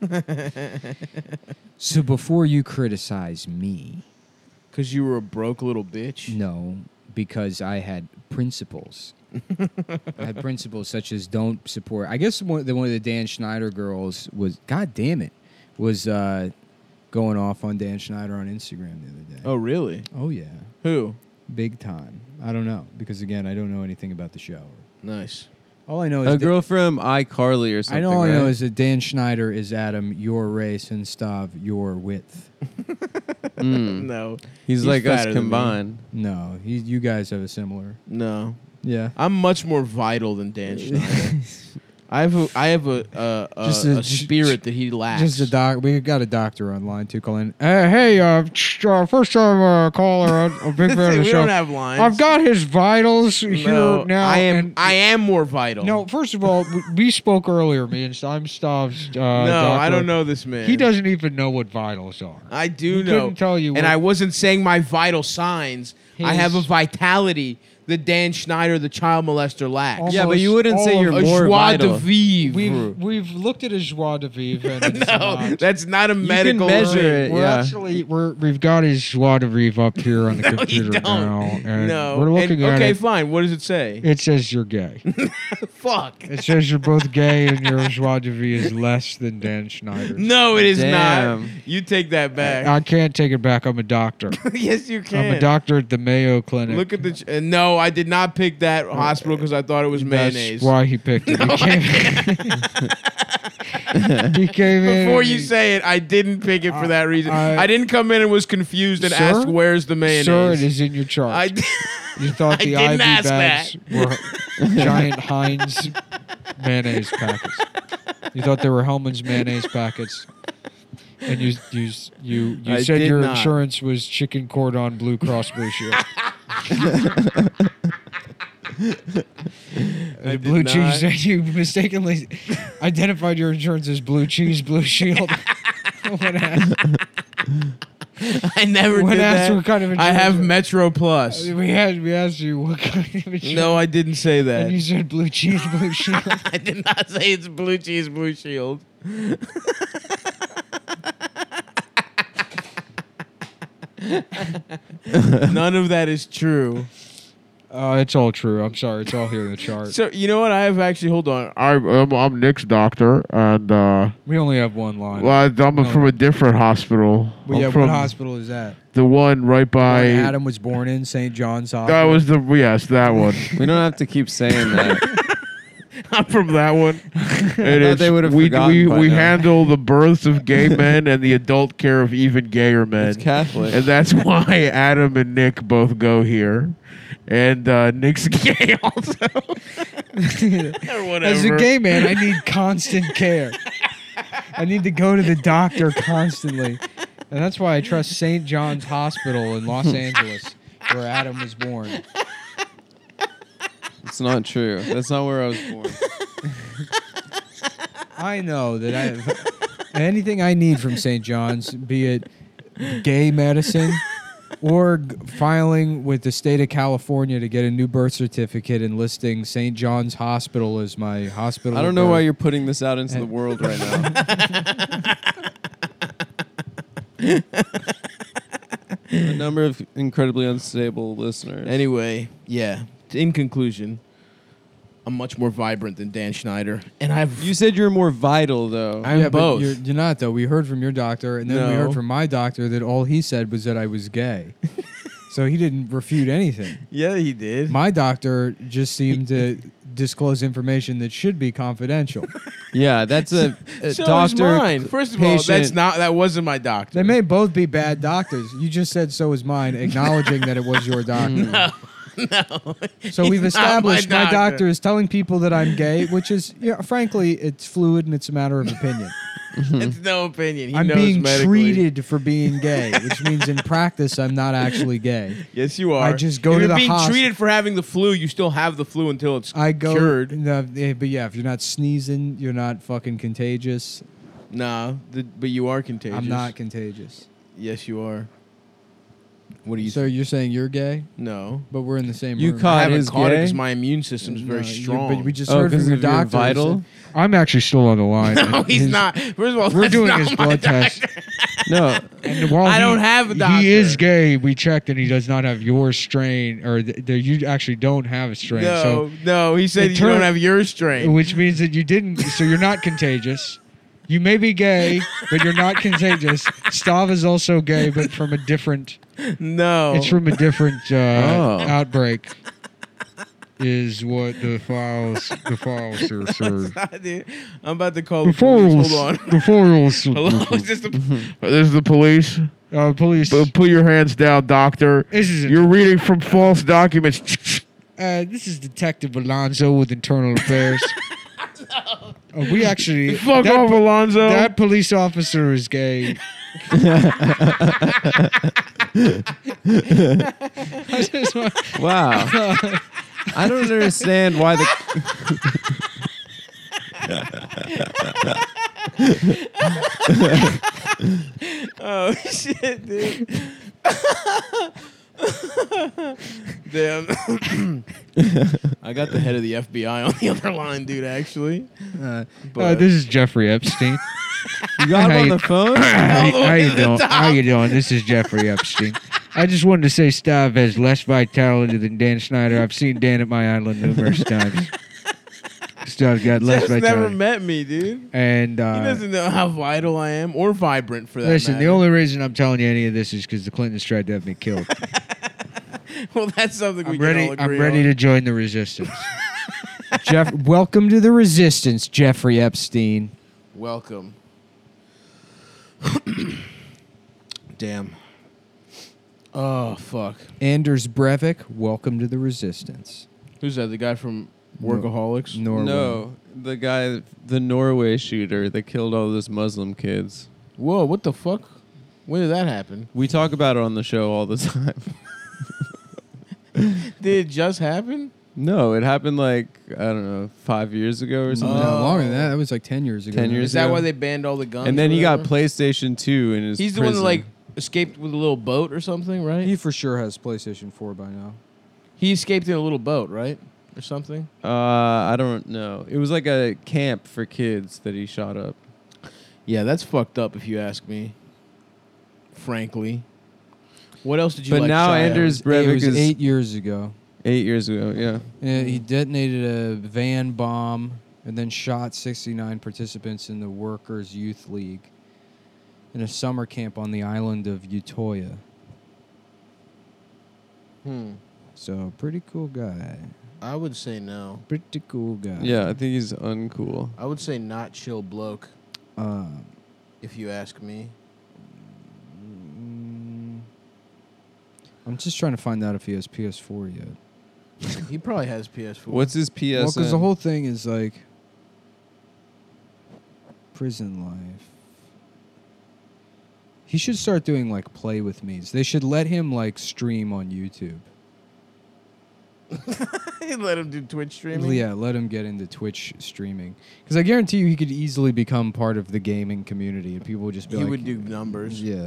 [SPEAKER 2] So before you criticize me,
[SPEAKER 1] Because you were a broke little bitch?
[SPEAKER 2] no, because I had principles. I had principles such as don't support. I guess one, the one of the Dan Schneider girls was, God damn it, was uh, going off on Dan Schneider on Instagram the other day.
[SPEAKER 1] Oh, really?
[SPEAKER 2] Oh yeah,
[SPEAKER 1] Who?
[SPEAKER 2] big time. I don't know because again, I don't know anything about the show.
[SPEAKER 1] Nice.
[SPEAKER 2] All I know is
[SPEAKER 3] A
[SPEAKER 2] that-
[SPEAKER 3] girl from iCarly or
[SPEAKER 2] I
[SPEAKER 3] something.
[SPEAKER 2] know all I know
[SPEAKER 3] right?
[SPEAKER 2] is that Dan Schneider is Adam, your race, and Stav, your width.
[SPEAKER 3] Mm.
[SPEAKER 1] No.
[SPEAKER 3] He's,
[SPEAKER 1] He's
[SPEAKER 3] like us
[SPEAKER 1] fatter than me.
[SPEAKER 3] combined.
[SPEAKER 2] No, he, you guys have a similar.
[SPEAKER 1] No.
[SPEAKER 2] Yeah.
[SPEAKER 1] I'm much more vital than Dan Schneider. I have a, I have a, a, a,
[SPEAKER 2] Just a-
[SPEAKER 1] a spirit that he lacks.
[SPEAKER 2] Just a doc. We got a doctor online too calling. Uh, hey, uh, ch- uh, first time uh, caller. I'm a big fan of the
[SPEAKER 1] we
[SPEAKER 2] show.
[SPEAKER 1] don't have lines.
[SPEAKER 2] I've got his vitals here
[SPEAKER 1] no,
[SPEAKER 2] now.
[SPEAKER 1] I am
[SPEAKER 2] and-
[SPEAKER 1] I am more vital.
[SPEAKER 2] no, first of all, we, we spoke earlier. Me and I'm Stav's. Uh,
[SPEAKER 1] no, I
[SPEAKER 2] doctor.
[SPEAKER 1] don't know this man.
[SPEAKER 2] He doesn't even know what vitals are.
[SPEAKER 1] I do
[SPEAKER 2] He
[SPEAKER 1] know.
[SPEAKER 2] couldn't tell you.
[SPEAKER 1] And
[SPEAKER 2] what-
[SPEAKER 1] I wasn't saying my vital signs. I
[SPEAKER 2] His-
[SPEAKER 1] have a vitality that Dan Schneider, the child molester, lacks.
[SPEAKER 2] Almost
[SPEAKER 3] Yeah, but you wouldn't say
[SPEAKER 2] all
[SPEAKER 3] you're
[SPEAKER 2] of-
[SPEAKER 1] a
[SPEAKER 3] more
[SPEAKER 1] joie
[SPEAKER 3] vital.
[SPEAKER 1] de vivre.
[SPEAKER 2] We've we've looked at his joie de vivre. And it's
[SPEAKER 1] no,
[SPEAKER 2] not.
[SPEAKER 1] that's not a
[SPEAKER 3] can
[SPEAKER 1] medical
[SPEAKER 3] measure
[SPEAKER 1] thing.
[SPEAKER 3] it.
[SPEAKER 2] We're
[SPEAKER 3] yeah.
[SPEAKER 2] actually we're we've got his joie de vivre up here on the
[SPEAKER 1] No, you
[SPEAKER 2] computer
[SPEAKER 1] don't.
[SPEAKER 2] now, and
[SPEAKER 1] No.
[SPEAKER 2] we're looking
[SPEAKER 1] And-
[SPEAKER 2] at
[SPEAKER 1] okay,
[SPEAKER 2] it.
[SPEAKER 1] fine. What does it say?
[SPEAKER 2] It says you're gay.
[SPEAKER 1] Fuck.
[SPEAKER 2] It says you're both gay, and your joie de vivre is less than Dan Schneider's.
[SPEAKER 1] No, it is
[SPEAKER 3] Damn.
[SPEAKER 1] not. You take that back.
[SPEAKER 2] I can't take it back. I'm a doctor.
[SPEAKER 1] yes, you can.
[SPEAKER 2] I'm a doctor at the Mayo Clinic.
[SPEAKER 1] Look at the. Ch- uh, no, I did not pick that hospital because I thought it was
[SPEAKER 2] That's
[SPEAKER 1] mayonnaise.
[SPEAKER 2] why he picked it. He came, he came in.
[SPEAKER 1] Before you say it, I didn't pick it for that reason.
[SPEAKER 2] I-
[SPEAKER 1] I, didn't come in and was confused and
[SPEAKER 2] Sir?
[SPEAKER 1] asked, "Where's the mayonnaise?"
[SPEAKER 2] Sir, it is in your chart.
[SPEAKER 1] I.
[SPEAKER 2] You thought
[SPEAKER 1] I
[SPEAKER 2] the
[SPEAKER 1] didn't
[SPEAKER 2] I V
[SPEAKER 1] ask
[SPEAKER 2] bags were giant Heinz mayonnaise packets. You thought they were Hellman's mayonnaise packets. And you you you, you
[SPEAKER 1] I
[SPEAKER 2] said
[SPEAKER 1] did
[SPEAKER 2] your
[SPEAKER 1] not.
[SPEAKER 2] insurance was chicken cordon Blue Cross Blue Shield.
[SPEAKER 1] I
[SPEAKER 2] The blue
[SPEAKER 1] did
[SPEAKER 2] cheese
[SPEAKER 1] not.
[SPEAKER 2] you mistakenly identified your insurance as blue cheese Blue Shield. What happened?
[SPEAKER 1] I never
[SPEAKER 2] When
[SPEAKER 1] did
[SPEAKER 2] asked
[SPEAKER 1] that.
[SPEAKER 2] what kind of
[SPEAKER 1] I have
[SPEAKER 2] insurance-
[SPEAKER 1] Metro Plus.
[SPEAKER 2] We had we asked you what kind of insurance.
[SPEAKER 1] No, I didn't say
[SPEAKER 2] And you
[SPEAKER 1] that.
[SPEAKER 2] said blue cheese, blue shield.
[SPEAKER 1] I did not say it's Blue Cheese Blue Shield. None of that is true.
[SPEAKER 2] Oh, it's all true. I'm sorry. It's all here in the chart.
[SPEAKER 1] So you know what? I have actually. Hold on. I'm I'm, I'm Nick's doctor, and uh,
[SPEAKER 2] We only have one line.
[SPEAKER 1] well, I'm
[SPEAKER 2] No.
[SPEAKER 1] from a different hospital.
[SPEAKER 2] Well,
[SPEAKER 1] I'm
[SPEAKER 2] yeah,
[SPEAKER 1] from
[SPEAKER 2] what hospital is that?
[SPEAKER 1] the one right by.
[SPEAKER 2] Where Adam was born in Saint John's
[SPEAKER 1] That
[SPEAKER 2] Hospital.
[SPEAKER 1] was the yes, that one.
[SPEAKER 3] We don't have to keep saying that.
[SPEAKER 1] I'm from that one.
[SPEAKER 3] thought
[SPEAKER 1] And
[SPEAKER 3] they would've
[SPEAKER 1] we
[SPEAKER 3] forgotten
[SPEAKER 1] we,
[SPEAKER 3] by
[SPEAKER 1] we
[SPEAKER 3] now.
[SPEAKER 1] handle the births of gay men and the adult care of even gayer men.
[SPEAKER 3] It's Catholic.
[SPEAKER 1] And that's why Adam and Nick both go here. And uh, Nick's gay also. or whatever.
[SPEAKER 2] As a gay man, I need constant care. I need to go to the doctor constantly. And that's why I trust Saint John's Hospital in Los Angeles, where Adam was born.
[SPEAKER 3] It's not true. That's not where I was born.
[SPEAKER 2] I know that I anything I need from Saint John's, be it gay medicine or g- filing with the state of California to get a new birth certificate and listing Saint John's Hospital as my hospital.
[SPEAKER 3] I don't
[SPEAKER 2] of
[SPEAKER 3] know why
[SPEAKER 2] birth.
[SPEAKER 3] you're putting this out into the
[SPEAKER 2] And-
[SPEAKER 3] world right now. A number of incredibly unstable listeners.
[SPEAKER 1] Anyway, yeah. In conclusion, I'm much more vibrant than Dan Schneider. And I've.
[SPEAKER 3] You said you're more vital, though.
[SPEAKER 1] I'm
[SPEAKER 2] yeah, but
[SPEAKER 1] both.
[SPEAKER 2] You're, you're not though. We heard from your doctor, and then we
[SPEAKER 1] No.
[SPEAKER 2] heard from my doctor that all he said was that I was gay. So he didn't refute anything.
[SPEAKER 1] Yeah, he did.
[SPEAKER 2] My doctor just seemed to disclose information that should be confidential.
[SPEAKER 3] Yeah, that's a, a
[SPEAKER 1] so
[SPEAKER 3] doctor.
[SPEAKER 1] is mine. First of all, that's
[SPEAKER 3] patient-
[SPEAKER 1] not. That wasn't my doctor.
[SPEAKER 2] They may both be bad doctors. You just said so is mine, acknowledging that it was your doctor.
[SPEAKER 1] No. No.
[SPEAKER 2] So we've
[SPEAKER 1] He's not
[SPEAKER 2] established
[SPEAKER 1] my
[SPEAKER 2] my
[SPEAKER 1] doctor.
[SPEAKER 2] doctor is telling people that I'm gay, which is, you know, frankly, it's fluid and it's a matter of opinion.
[SPEAKER 1] It's no opinion. He
[SPEAKER 2] I'm
[SPEAKER 1] knows
[SPEAKER 2] being
[SPEAKER 1] medically.
[SPEAKER 2] treated for being gay, which means in practice I'm not actually gay.
[SPEAKER 1] Yes, you are.
[SPEAKER 2] I just go
[SPEAKER 1] if
[SPEAKER 2] to
[SPEAKER 1] you're
[SPEAKER 2] the
[SPEAKER 1] being
[SPEAKER 2] hosp-
[SPEAKER 1] treated for having the flu. You still have the flu until it's
[SPEAKER 2] I go,
[SPEAKER 1] cured.
[SPEAKER 2] No, eh, but yeah, if you're not sneezing, you're not fucking contagious.
[SPEAKER 1] Nah, the, but you are contagious.
[SPEAKER 2] I'm not contagious.
[SPEAKER 1] Yes, you are. What do you?
[SPEAKER 2] So you're saying you're gay,
[SPEAKER 1] no.
[SPEAKER 2] but we're in the same
[SPEAKER 3] You
[SPEAKER 2] room.
[SPEAKER 1] I
[SPEAKER 3] caught
[SPEAKER 1] haven't
[SPEAKER 3] his
[SPEAKER 1] caught it
[SPEAKER 3] gay?
[SPEAKER 1] because my immune system's very
[SPEAKER 2] No, you-
[SPEAKER 1] strong.
[SPEAKER 2] But we just
[SPEAKER 3] Oh,
[SPEAKER 2] heard from
[SPEAKER 3] 'cause
[SPEAKER 2] your
[SPEAKER 3] of your
[SPEAKER 2] doctor. who
[SPEAKER 3] vital?
[SPEAKER 2] said- I'm actually still on the line.
[SPEAKER 1] no, he's
[SPEAKER 2] His-
[SPEAKER 1] not. First of all,
[SPEAKER 2] We're
[SPEAKER 1] that's
[SPEAKER 2] doing
[SPEAKER 1] not
[SPEAKER 2] his
[SPEAKER 1] my
[SPEAKER 2] blood test.
[SPEAKER 1] doctor.
[SPEAKER 3] No,
[SPEAKER 2] And while
[SPEAKER 1] I
[SPEAKER 2] he-
[SPEAKER 1] don't have a doctor.
[SPEAKER 2] He is gay. We checked, and he does not have your strain, or th- th- you actually don't have a strain.
[SPEAKER 1] No, no. He said
[SPEAKER 2] It
[SPEAKER 1] you
[SPEAKER 2] turn-
[SPEAKER 1] don't have your
[SPEAKER 2] So,
[SPEAKER 1] strain.
[SPEAKER 2] which means that you didn't. So you're not contagious. You may be gay, but you're not contagious. Stav is also gay, but from a different.
[SPEAKER 1] No.
[SPEAKER 2] It's from a different uh,
[SPEAKER 3] Oh.
[SPEAKER 2] outbreak. Is what the files the files here say.
[SPEAKER 1] Dude, I'm about to call
[SPEAKER 2] The
[SPEAKER 1] the police.
[SPEAKER 2] files.
[SPEAKER 1] Hold on.
[SPEAKER 2] The files.
[SPEAKER 1] Hello, is this the? This is the police.
[SPEAKER 2] Uh, police.
[SPEAKER 1] But put your hands down, doctor.
[SPEAKER 2] This is
[SPEAKER 1] You're reading from false documents.
[SPEAKER 2] Uh, this is Detective Alonzo with Internal Affairs. Uh, we actually
[SPEAKER 1] Fuck
[SPEAKER 2] that,
[SPEAKER 1] off, Alonzo.
[SPEAKER 2] that police officer is gay. I just want-
[SPEAKER 3] wow. I don't understand why the.
[SPEAKER 1] Oh shit, dude. Damn. I got the head of the F B I on the other line, dude. Actually,
[SPEAKER 2] uh,
[SPEAKER 1] But-
[SPEAKER 2] uh, this is Jeffrey Epstein.
[SPEAKER 3] You got him
[SPEAKER 2] How
[SPEAKER 3] on
[SPEAKER 2] you-
[SPEAKER 3] the phone?
[SPEAKER 2] how,
[SPEAKER 1] All the way
[SPEAKER 2] how you
[SPEAKER 1] to the
[SPEAKER 2] doing?
[SPEAKER 1] top.
[SPEAKER 2] How you doing? This is Jeffrey Epstein. I just wanted to say Stav has less vitality than Dan Schneider. I've seen Dan at my island numerous times. Stav's got less
[SPEAKER 1] Jeff's
[SPEAKER 2] vitality.
[SPEAKER 1] never met me, dude.
[SPEAKER 2] and
[SPEAKER 1] He
[SPEAKER 2] uh,
[SPEAKER 1] doesn't know how vital I am or vibrant for that
[SPEAKER 2] listen, the
[SPEAKER 1] matter.
[SPEAKER 2] only reason I'm telling you any of this is because the Clintons tried to have me killed.
[SPEAKER 1] Well, that's something we
[SPEAKER 2] I'm
[SPEAKER 1] can
[SPEAKER 2] ready.
[SPEAKER 1] all agree
[SPEAKER 2] I'm ready
[SPEAKER 1] on.
[SPEAKER 2] to join the resistance. Jeff, welcome to the resistance, Jeffrey Epstein.
[SPEAKER 1] Welcome. Damn. Oh fuck.
[SPEAKER 2] Anders Breivik, welcome to the resistance.
[SPEAKER 1] Who's that? The guy from Workaholics?
[SPEAKER 2] Norway.
[SPEAKER 3] No, the guy, the Norway shooter that killed all those Muslim kids.
[SPEAKER 1] Whoa! What the fuck? When did that happen?
[SPEAKER 3] We talk about it on the show all the time.
[SPEAKER 1] Did it just happen?
[SPEAKER 3] No, it happened like, I don't know, five years ago or
[SPEAKER 2] No,
[SPEAKER 3] something.
[SPEAKER 1] Oh.
[SPEAKER 2] longer than that. That was like ten years ago.
[SPEAKER 3] ten years
[SPEAKER 1] Is that
[SPEAKER 3] ago?
[SPEAKER 1] why they banned all the guns?
[SPEAKER 3] And then
[SPEAKER 1] or
[SPEAKER 3] he got
[SPEAKER 1] whatever?
[SPEAKER 3] PlayStation two in his
[SPEAKER 1] He's the one that
[SPEAKER 3] prison.
[SPEAKER 1] like escaped with a little boat or something, right?
[SPEAKER 2] He
[SPEAKER 1] He,
[SPEAKER 2] for sure has PlayStation four by now.
[SPEAKER 1] escaped in a little boat, right, or something.
[SPEAKER 3] Uh, I don't know. It was like a camp for kids that he shot up.
[SPEAKER 1] Yeah, that's fucked up if you ask me. Frankly, what else did you?
[SPEAKER 3] But
[SPEAKER 1] like
[SPEAKER 3] now
[SPEAKER 1] shy of?
[SPEAKER 3] Anders
[SPEAKER 2] It
[SPEAKER 3] Breivik
[SPEAKER 2] was
[SPEAKER 3] is
[SPEAKER 2] eight years ago.
[SPEAKER 3] eight years ago. Yeah.
[SPEAKER 2] Yeah, he detonated a van bomb and then shot sixty-nine participants in the Workers' Youth League in a summer camp on the island of Utoya.
[SPEAKER 1] Hmm.
[SPEAKER 2] So, pretty cool guy.
[SPEAKER 1] I would say no.
[SPEAKER 2] Pretty cool guy.
[SPEAKER 3] Yeah, I think he's uncool.
[SPEAKER 1] I would say not chill bloke,
[SPEAKER 2] Um,
[SPEAKER 1] if you ask me.
[SPEAKER 2] mm, I'm just trying to find out if he has P S four yet.
[SPEAKER 1] He probably has P S four.
[SPEAKER 3] What's his P S N?
[SPEAKER 2] Well, because the whole thing is like prison life. He should start doing like play with me's. They should let him like stream on YouTube.
[SPEAKER 1] Let him do Twitch streaming?
[SPEAKER 2] Yeah, let him get into Twitch streaming. Because I guarantee you he could easily become part of the gaming community and people would just be
[SPEAKER 1] He
[SPEAKER 2] like...
[SPEAKER 1] would do numbers.
[SPEAKER 2] Yeah.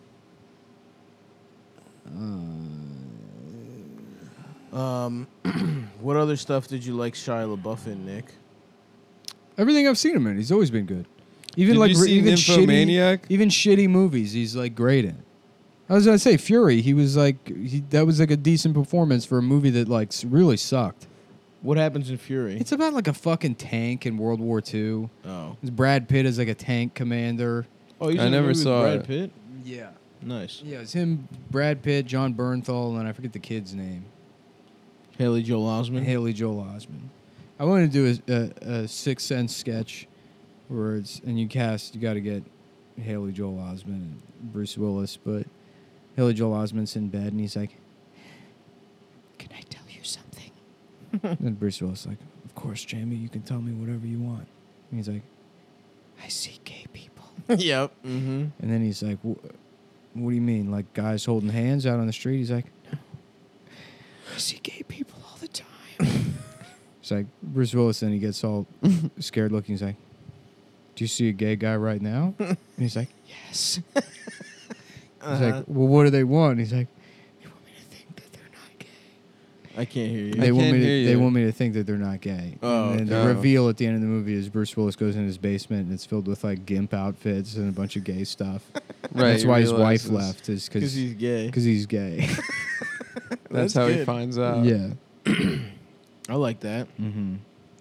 [SPEAKER 2] Uh,
[SPEAKER 1] Um, what other stuff did you like Shia LaBeouf in, Nick?
[SPEAKER 2] everything I've seen him in, he's always been good. Even
[SPEAKER 3] Did
[SPEAKER 2] like
[SPEAKER 3] you see
[SPEAKER 2] even shitty,
[SPEAKER 3] Nymphomaniac?
[SPEAKER 2] even shitty movies, he's like great in. I was gonna say Fury. He was like he, that was like a decent performance for a movie that like s- really sucked.
[SPEAKER 1] What happens in Fury?
[SPEAKER 2] It's about like a fucking tank in World War Two.
[SPEAKER 1] oh.
[SPEAKER 2] It's Brad Pitt as like a tank commander.
[SPEAKER 1] Oh, he's
[SPEAKER 3] I
[SPEAKER 1] in the
[SPEAKER 3] never
[SPEAKER 1] movie with
[SPEAKER 3] saw
[SPEAKER 1] Brad
[SPEAKER 3] it.
[SPEAKER 1] Pitt?
[SPEAKER 2] Yeah,
[SPEAKER 1] Nice.
[SPEAKER 2] yeah. It's him, Brad Pitt, John Bernthal, and I forget the kid's name.
[SPEAKER 1] Haley Joel Osment?
[SPEAKER 2] Haley Joel Osment. I wanted to do a, a, a Sixth Sense sketch where it's and you cast you got to get Haley Joel Osment and Bruce Willis, but Haley Joel Osment's in bed and he's like, "Can I tell you something?" And Bruce Willis is like, "Of course, Jamie. You can tell me whatever you want." And he's like, "I see gay people."
[SPEAKER 1] Yep. Mm-hmm.
[SPEAKER 2] And then he's like, "Wh- "What do you mean? Like guys holding hands out on the street?" He's like, "No, I see gay people all the time." It's like Bruce Willis, and he gets all scared looking. He's like, "Do you see a gay guy right now?" And he's like, "Yes." He's like, "Well, what do they want?" He's like, "They want me to think that they're not gay."
[SPEAKER 1] I can't hear you.
[SPEAKER 2] They want
[SPEAKER 3] can't
[SPEAKER 2] me to.
[SPEAKER 3] hear
[SPEAKER 2] They
[SPEAKER 3] you.
[SPEAKER 2] want me to think that they're not gay.
[SPEAKER 1] Oh,
[SPEAKER 2] and then
[SPEAKER 3] okay.
[SPEAKER 2] the reveal at the end of the movie is Bruce Willis goes in his basement and it's filled with like gimp outfits and a bunch of gay stuff.
[SPEAKER 3] Right.
[SPEAKER 2] That's
[SPEAKER 3] he
[SPEAKER 2] why his wife
[SPEAKER 3] realizes-
[SPEAKER 2] left is
[SPEAKER 1] Because
[SPEAKER 2] because
[SPEAKER 1] he's gay.
[SPEAKER 2] he's gay.
[SPEAKER 3] That's,
[SPEAKER 1] That's
[SPEAKER 3] how he
[SPEAKER 1] good.
[SPEAKER 3] finds out.
[SPEAKER 2] yeah.
[SPEAKER 1] I like that.
[SPEAKER 2] Mm-hmm.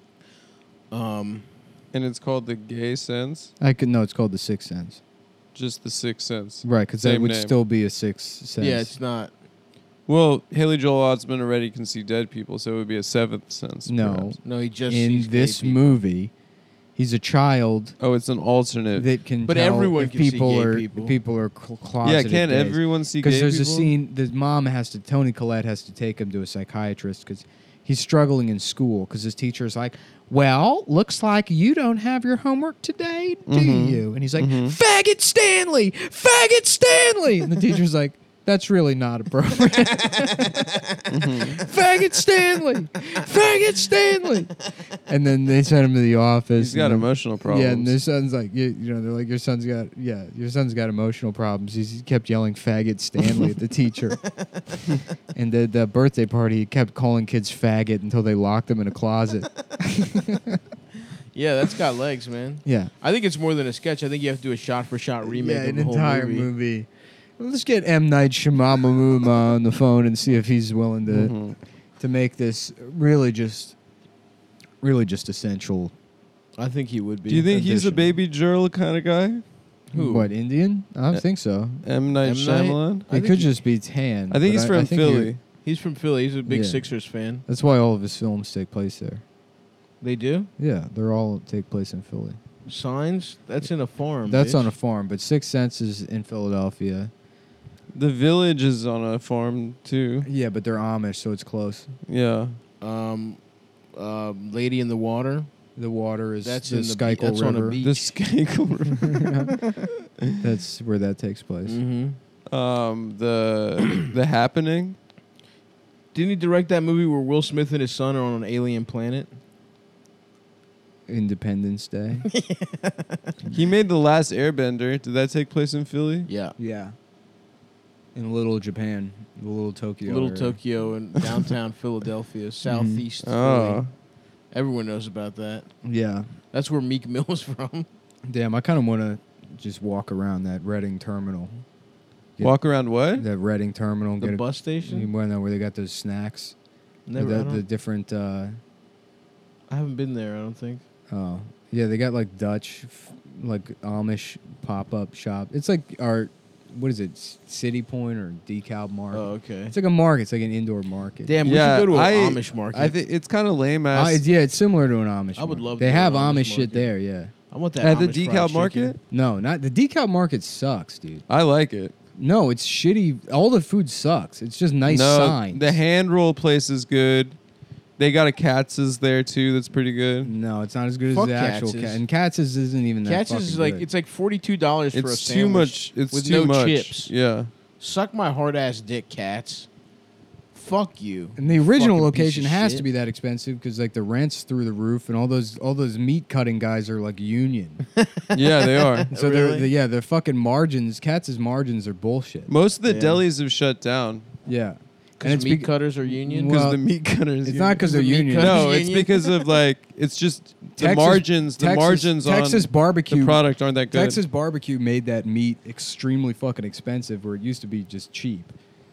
[SPEAKER 1] Um,
[SPEAKER 3] And it's called The Gay Sense.
[SPEAKER 2] I could no. It's called the Sixth Sense.
[SPEAKER 3] Just The Sixth Sense.
[SPEAKER 2] Right, because that
[SPEAKER 3] Same
[SPEAKER 2] would
[SPEAKER 3] name.
[SPEAKER 2] still be a Sixth Sense.
[SPEAKER 1] yeah, it's not.
[SPEAKER 3] Well, Haley Joel Osment already can see dead people, so it would be a seventh sense.
[SPEAKER 2] No.
[SPEAKER 3] perhaps.
[SPEAKER 1] No, he just sees
[SPEAKER 2] in
[SPEAKER 1] gay
[SPEAKER 2] this
[SPEAKER 1] people.
[SPEAKER 2] movie, he's a child
[SPEAKER 3] Oh, it's an alternate.
[SPEAKER 2] that can.
[SPEAKER 1] But
[SPEAKER 2] tell
[SPEAKER 1] everyone
[SPEAKER 2] if
[SPEAKER 1] can see
[SPEAKER 2] people
[SPEAKER 1] gay
[SPEAKER 2] are
[SPEAKER 1] people.
[SPEAKER 2] people are cl-
[SPEAKER 3] yeah,
[SPEAKER 2] closeted.
[SPEAKER 3] can't
[SPEAKER 2] gays.
[SPEAKER 3] everyone see gay
[SPEAKER 2] Because there's
[SPEAKER 3] people?
[SPEAKER 2] a scene. The mom has to. Tony Collette has to take him to a psychiatrist because he's struggling in school because his teacher is like, "Well, looks like you don't have your homework today, do
[SPEAKER 3] Mhm.
[SPEAKER 2] you?" And he's like,
[SPEAKER 3] Mhm.
[SPEAKER 2] "Faggot Stanley, faggot Stanley," and the teacher's like, "That's really not appropriate." Faggot Stanley, faggot Stanley, and then they send him to the office.
[SPEAKER 3] He's got
[SPEAKER 2] and then-
[SPEAKER 3] emotional problems.
[SPEAKER 2] Yeah, and their son's like, you, you know, they're like, your son's got, yeah, your son's got emotional problems. He's, he kept yelling "faggot Stanley" at the teacher, and the the birthday party, he kept calling kids faggot until they locked him in a closet.
[SPEAKER 1] Yeah, that's got legs, man.
[SPEAKER 2] Yeah,
[SPEAKER 1] I think it's more than a sketch. I think you have to do a shot-for-shot remake
[SPEAKER 2] yeah,
[SPEAKER 1] of
[SPEAKER 2] an
[SPEAKER 1] the whole
[SPEAKER 2] entire
[SPEAKER 1] movie.
[SPEAKER 2] movie. Let's get M Night Shyamalan on the phone and see if he's willing to
[SPEAKER 3] Mhm.
[SPEAKER 2] to make this really just, really just essential.
[SPEAKER 1] I think he would be.
[SPEAKER 3] Do you think he's a
[SPEAKER 2] addition.
[SPEAKER 3] Baby Girl kind of guy?
[SPEAKER 1] Who?
[SPEAKER 2] What, Indian? I don't
[SPEAKER 3] Uh,
[SPEAKER 2] think so.
[SPEAKER 3] M. Night
[SPEAKER 1] M. Night?
[SPEAKER 3] Shyamalan?
[SPEAKER 1] I
[SPEAKER 2] It
[SPEAKER 1] think
[SPEAKER 2] could
[SPEAKER 1] he-
[SPEAKER 2] just be tan.
[SPEAKER 3] I think
[SPEAKER 2] but
[SPEAKER 3] he's from
[SPEAKER 2] think you're-
[SPEAKER 3] Philly.
[SPEAKER 1] He's from Philly. He's a big
[SPEAKER 2] Yeah.
[SPEAKER 1] Sixers fan.
[SPEAKER 2] That's why all of his films take place there.
[SPEAKER 1] They do?
[SPEAKER 2] Yeah, they're all take place in Philly.
[SPEAKER 1] Signs? That's in a farm.
[SPEAKER 2] That's
[SPEAKER 1] bitch.
[SPEAKER 2] on a farm, but Sixth Sense is in Philadelphia.
[SPEAKER 3] The Village is on a farm too.
[SPEAKER 2] Yeah, but they're Amish, so it's close.
[SPEAKER 3] Yeah.
[SPEAKER 1] Um, uh, Lady in the Water.
[SPEAKER 2] The water is
[SPEAKER 1] That's
[SPEAKER 2] the
[SPEAKER 1] in the be-
[SPEAKER 2] Schuylkill
[SPEAKER 1] that's on a
[SPEAKER 2] River.
[SPEAKER 1] beach.
[SPEAKER 3] The Schuylkill River.
[SPEAKER 2] That's where that takes place.
[SPEAKER 1] Mm-hmm.
[SPEAKER 3] Um, the The Happening.
[SPEAKER 1] Didn't he direct that movie where Will Smith and his son are on an alien planet?
[SPEAKER 2] Independence Day.
[SPEAKER 3] He made The Last Airbender. Did that take place in Philly?
[SPEAKER 1] Yeah.
[SPEAKER 2] Yeah. in Little Japan, the Little Tokyo.
[SPEAKER 1] Little
[SPEAKER 2] area.
[SPEAKER 1] Tokyo in downtown Philadelphia, southeast Philly.
[SPEAKER 3] Oh,
[SPEAKER 1] Everyone knows about that.
[SPEAKER 2] Yeah.
[SPEAKER 1] That's where Meek Mill is from.
[SPEAKER 2] Damn, I kind of want to just walk around that Reading terminal. Get
[SPEAKER 3] walk around what?
[SPEAKER 2] that Reading terminal.
[SPEAKER 1] The
[SPEAKER 2] get
[SPEAKER 1] bus
[SPEAKER 2] a,
[SPEAKER 1] station?
[SPEAKER 2] you wanna know where they got those snacks.
[SPEAKER 1] Never,
[SPEAKER 2] the,
[SPEAKER 1] I,
[SPEAKER 2] the
[SPEAKER 1] don't-
[SPEAKER 2] different. Uh,
[SPEAKER 1] I haven't been there, I don't think.
[SPEAKER 2] oh, yeah, they got like Dutch, f- like Amish pop up shop. It's like our, what is it, S- City Point or Decal Market?
[SPEAKER 1] Oh, okay.
[SPEAKER 2] It's like a market. It's like an indoor market.
[SPEAKER 1] Damn,
[SPEAKER 3] Yeah,
[SPEAKER 1] we should go to an
[SPEAKER 3] I-
[SPEAKER 1] Amish market.
[SPEAKER 3] I think it's kind of lame
[SPEAKER 2] Uh,
[SPEAKER 3] ass.
[SPEAKER 2] it's- yeah, it's similar to an Amish.
[SPEAKER 1] I would
[SPEAKER 2] market.
[SPEAKER 1] love
[SPEAKER 2] They
[SPEAKER 1] to go
[SPEAKER 2] have
[SPEAKER 1] to an
[SPEAKER 2] Amish,
[SPEAKER 1] Amish
[SPEAKER 2] shit
[SPEAKER 1] market.
[SPEAKER 2] there. Yeah.
[SPEAKER 1] I want that
[SPEAKER 3] at the
[SPEAKER 1] Amish fried
[SPEAKER 3] decal
[SPEAKER 1] chicken.
[SPEAKER 3] market.
[SPEAKER 2] No, not the Decal Market sucks, dude.
[SPEAKER 3] I like it.
[SPEAKER 2] No, it's shitty. All the food sucks. It's just nice
[SPEAKER 3] no,
[SPEAKER 2] signs.
[SPEAKER 3] the hand roll place is good. They got a Katz's there too. That's pretty good.
[SPEAKER 2] No, it's not as good
[SPEAKER 1] Fuck
[SPEAKER 2] as the actual
[SPEAKER 1] Katz's.
[SPEAKER 2] cat. And Katz's isn't even that
[SPEAKER 1] Katz's
[SPEAKER 2] fucking
[SPEAKER 1] is like
[SPEAKER 2] good.
[SPEAKER 1] it's like forty two dollars for a
[SPEAKER 3] It's too
[SPEAKER 1] sandwich
[SPEAKER 3] much. It's
[SPEAKER 1] with
[SPEAKER 3] too
[SPEAKER 1] no
[SPEAKER 3] much.
[SPEAKER 1] chips.
[SPEAKER 3] Yeah.
[SPEAKER 1] Suck my hard ass dick, Cats. Fuck you.
[SPEAKER 2] And the original
[SPEAKER 1] fucking piece
[SPEAKER 2] location
[SPEAKER 1] of
[SPEAKER 2] has
[SPEAKER 1] shit.
[SPEAKER 2] to be that expensive because like the rent's through the roof, and all those all those meat cutting guys are like union.
[SPEAKER 3] Yeah, they are.
[SPEAKER 2] So they're
[SPEAKER 1] Really?
[SPEAKER 2] the, yeah, their fucking margins. Katz's margins are bullshit.
[SPEAKER 3] Most of the
[SPEAKER 1] Yeah.
[SPEAKER 3] delis have shut down
[SPEAKER 2] Yeah,
[SPEAKER 1] Because
[SPEAKER 2] it's
[SPEAKER 1] meat
[SPEAKER 2] bec-
[SPEAKER 1] cutters are union.
[SPEAKER 3] because
[SPEAKER 2] Well,
[SPEAKER 3] the meat cutters.
[SPEAKER 2] it's not because they're
[SPEAKER 1] the meat
[SPEAKER 2] union.
[SPEAKER 1] cutters-
[SPEAKER 3] No, it's
[SPEAKER 1] union.
[SPEAKER 3] because of like it's just the
[SPEAKER 2] Texas-
[SPEAKER 3] margins. The
[SPEAKER 2] Texas,
[SPEAKER 3] margins
[SPEAKER 2] Texas
[SPEAKER 3] on
[SPEAKER 2] barbecue
[SPEAKER 3] the product aren't that good.
[SPEAKER 2] Texas barbecue made that meat extremely fucking expensive, where it used to be just cheap.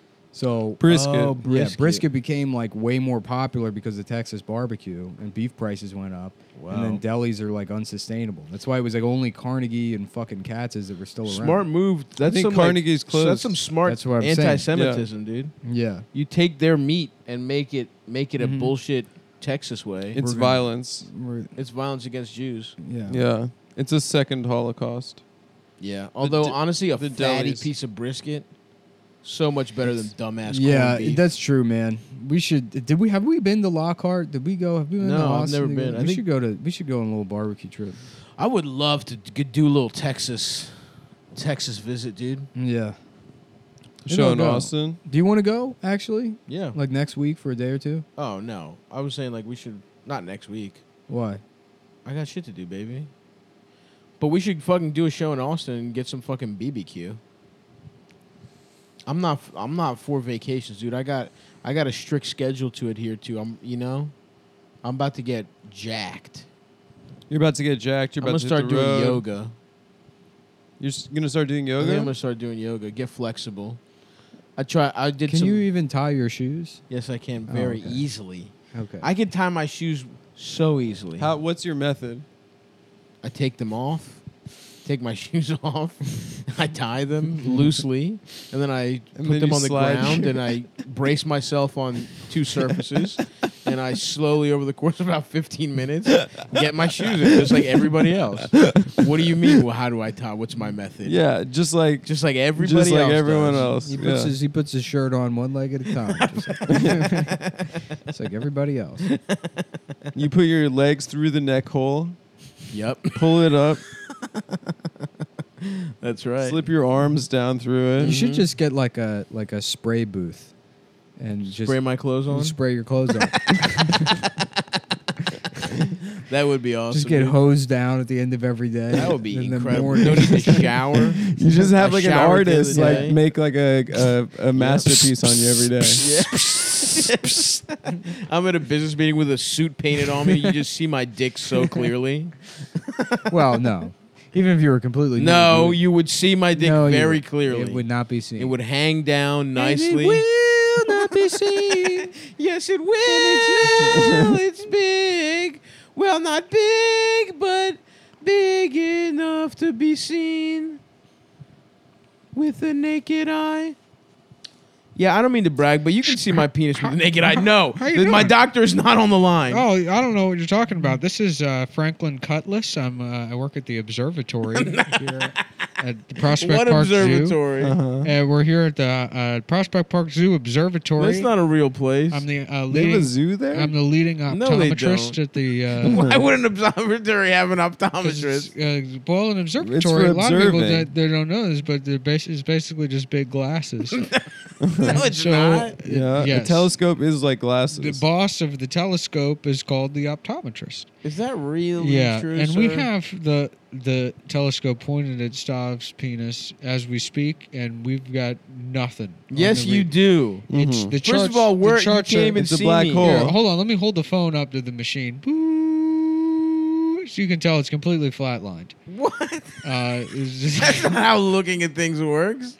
[SPEAKER 2] So
[SPEAKER 3] Brisket.
[SPEAKER 1] Oh,
[SPEAKER 2] yeah,
[SPEAKER 1] brisket.
[SPEAKER 2] brisket became like way more popular because of Texas barbecue, and beef prices went up. And
[SPEAKER 1] Wow.
[SPEAKER 2] then delis are like unsustainable. That's why it was like only Carnegie and fucking Katz's that were still around.
[SPEAKER 1] Smart move. That's
[SPEAKER 3] think
[SPEAKER 1] some,
[SPEAKER 3] Carnegie's
[SPEAKER 1] like,
[SPEAKER 3] closed.
[SPEAKER 1] That's some smart
[SPEAKER 2] That's what I'm saying.
[SPEAKER 1] anti-Semitism, dude.
[SPEAKER 2] Yeah.
[SPEAKER 1] You take their meat and make it make it
[SPEAKER 2] Mhm.
[SPEAKER 1] a bullshit Texas way.
[SPEAKER 3] It's
[SPEAKER 2] We're gonna-
[SPEAKER 3] violence.
[SPEAKER 2] We're-
[SPEAKER 1] It's violence against Jews.
[SPEAKER 2] yeah.
[SPEAKER 3] Yeah, it's a second Holocaust.
[SPEAKER 1] Yeah. Although
[SPEAKER 3] d-
[SPEAKER 1] honestly, a
[SPEAKER 3] the
[SPEAKER 1] fatty
[SPEAKER 3] delis.
[SPEAKER 1] piece of brisket, so much better than dumbass.
[SPEAKER 2] Yeah,
[SPEAKER 1] corned beef.
[SPEAKER 2] that's true, man. We should. Did we have we been to Lockhart? Did we go? Have we been
[SPEAKER 1] No,
[SPEAKER 2] to
[SPEAKER 1] I've
[SPEAKER 2] Austin
[SPEAKER 1] never
[SPEAKER 2] together?
[SPEAKER 1] been. I
[SPEAKER 2] we
[SPEAKER 1] think-
[SPEAKER 2] should go to. We should go on a little barbecue trip.
[SPEAKER 1] I would love to d- do a little Texas, Texas visit, dude.
[SPEAKER 2] Yeah.
[SPEAKER 3] Show in
[SPEAKER 2] go.
[SPEAKER 3] Austin.
[SPEAKER 2] Do you want to go? Actually,
[SPEAKER 1] Yeah.
[SPEAKER 2] like next week for a day or two.
[SPEAKER 1] Oh no, I was saying like we should not next week.
[SPEAKER 2] Why?
[SPEAKER 1] I got shit to do, baby. But we should fucking do a show in Austin and get some fucking B B Q. I'm not. I'm not for vacations, dude. I got. I got a strict schedule to adhere to. I'm. You know, I'm about to get jacked.
[SPEAKER 3] You're about to get jacked. You're
[SPEAKER 1] I'm
[SPEAKER 3] about
[SPEAKER 1] gonna
[SPEAKER 3] to hit
[SPEAKER 1] start
[SPEAKER 3] the
[SPEAKER 1] doing
[SPEAKER 3] road.
[SPEAKER 1] yoga.
[SPEAKER 3] You're s- gonna start doing
[SPEAKER 1] I think I'm
[SPEAKER 3] yoga.
[SPEAKER 1] gonna start doing yoga. Get flexible. I try. I did.
[SPEAKER 2] Can
[SPEAKER 1] some,
[SPEAKER 2] you even tie your shoes?
[SPEAKER 1] Yes, I can
[SPEAKER 2] Oh,
[SPEAKER 1] very
[SPEAKER 2] okay.
[SPEAKER 1] easily.
[SPEAKER 2] Okay.
[SPEAKER 1] I can tie my shoes so easily.
[SPEAKER 3] How? What's your method?
[SPEAKER 1] I take them off, take my shoes off, I tie them loosely, and then I
[SPEAKER 3] And
[SPEAKER 1] put
[SPEAKER 3] then
[SPEAKER 1] them
[SPEAKER 3] you
[SPEAKER 1] on the
[SPEAKER 3] slide
[SPEAKER 1] ground,
[SPEAKER 3] your-
[SPEAKER 1] and I brace myself on two surfaces, and I slowly, over the course of about fifteen minutes, get my shoes in, just like everybody else. What do you mean? Well, how do I tie? What's my method?
[SPEAKER 3] Yeah, just like
[SPEAKER 1] Just like everybody
[SPEAKER 3] just like
[SPEAKER 1] else
[SPEAKER 3] everyone
[SPEAKER 1] does.
[SPEAKER 3] else.
[SPEAKER 2] He puts
[SPEAKER 3] Yeah.
[SPEAKER 2] his he puts his shirt on one leg at a time. Just like, it's like everybody else.
[SPEAKER 3] You put your legs through the neck hole,
[SPEAKER 1] Yep,
[SPEAKER 3] pull it up,
[SPEAKER 1] that's right.
[SPEAKER 3] slip your arms down through it.
[SPEAKER 2] You should
[SPEAKER 1] Mhm.
[SPEAKER 2] just get like a like a spray booth, and just
[SPEAKER 1] Spray my clothes on.
[SPEAKER 2] spray your clothes on.
[SPEAKER 1] That would be awesome.
[SPEAKER 2] just get
[SPEAKER 1] dude.
[SPEAKER 2] hosed down at the end of every day.
[SPEAKER 1] That would be
[SPEAKER 2] In the
[SPEAKER 1] incredible.
[SPEAKER 2] morning.
[SPEAKER 1] Don't need to shower.
[SPEAKER 3] You just have
[SPEAKER 1] I
[SPEAKER 3] like an
[SPEAKER 1] showered the
[SPEAKER 3] artist
[SPEAKER 1] other
[SPEAKER 3] like
[SPEAKER 1] day.
[SPEAKER 3] make like a a, a masterpiece on you every day.
[SPEAKER 1] Yeah. I'm at a business meeting with a suit painted on me. You just see my dick so clearly.
[SPEAKER 2] Well, no. Even if you were completely
[SPEAKER 1] No,
[SPEAKER 2] nude,
[SPEAKER 1] you would see my dick
[SPEAKER 2] No, you
[SPEAKER 1] very
[SPEAKER 2] would-
[SPEAKER 1] clearly.
[SPEAKER 2] it would not be seen.
[SPEAKER 1] It would hang down nicely.
[SPEAKER 2] And it will not be seen.
[SPEAKER 1] Yes, it will. It's big. Well, not big, but big enough to be seen with the naked eye. Yeah, I don't mean to brag, but you can see my penis with the naked eye. No,
[SPEAKER 4] How you
[SPEAKER 1] my
[SPEAKER 4] doing?
[SPEAKER 1] doctor is not on the line.
[SPEAKER 4] Oh, I don't know what you're talking about. This is uh, Franklin Cutlass. I'm uh, I work at the observatory here at the Prospect
[SPEAKER 1] what
[SPEAKER 4] Park Zoo.
[SPEAKER 1] observatory?
[SPEAKER 3] Uh-huh.
[SPEAKER 4] Uh, we're here at the uh, Prospect Park Zoo Observatory.
[SPEAKER 1] That's not a real place.
[SPEAKER 4] I'm the uh,
[SPEAKER 3] They have
[SPEAKER 4] leading.
[SPEAKER 3] a zoo there.
[SPEAKER 4] I'm the leading
[SPEAKER 1] No, they
[SPEAKER 4] optometrist
[SPEAKER 1] don't.
[SPEAKER 4] at the. Uh,
[SPEAKER 1] Why would an observatory have an
[SPEAKER 4] 'cause
[SPEAKER 1] optometrist?
[SPEAKER 4] it's, uh, well, an
[SPEAKER 3] It's
[SPEAKER 4] observatory.
[SPEAKER 3] for
[SPEAKER 4] A lot of people
[SPEAKER 3] observing.
[SPEAKER 4] that they don't know this, but they're bas- it's basically just big glasses.
[SPEAKER 1] No, it's
[SPEAKER 4] So-
[SPEAKER 1] not.
[SPEAKER 3] Yeah,
[SPEAKER 4] Yes.
[SPEAKER 3] a telescope is like glasses.
[SPEAKER 4] The boss of the telescope is called the optometrist.
[SPEAKER 1] Is that really
[SPEAKER 4] Yeah,
[SPEAKER 1] true,
[SPEAKER 4] and we
[SPEAKER 1] sir?
[SPEAKER 4] have the the telescope pointed at Stav's penis as we speak, and we've got nothing. on
[SPEAKER 1] Yes,
[SPEAKER 4] the
[SPEAKER 1] you
[SPEAKER 4] re-
[SPEAKER 1] do.
[SPEAKER 4] It's
[SPEAKER 3] Mhm.
[SPEAKER 4] the
[SPEAKER 1] First
[SPEAKER 4] charts,
[SPEAKER 1] of all,
[SPEAKER 4] the
[SPEAKER 1] where you
[SPEAKER 4] charts
[SPEAKER 1] can't
[SPEAKER 4] are-
[SPEAKER 1] even
[SPEAKER 3] It's a
[SPEAKER 1] see
[SPEAKER 3] black
[SPEAKER 1] me.
[SPEAKER 3] hole.
[SPEAKER 4] Here, hold on, let me hold the phone up to the machine. Boo, so you can tell it's completely flatlined.
[SPEAKER 1] What?
[SPEAKER 4] Uh, it's just-
[SPEAKER 1] That's not how looking at things works.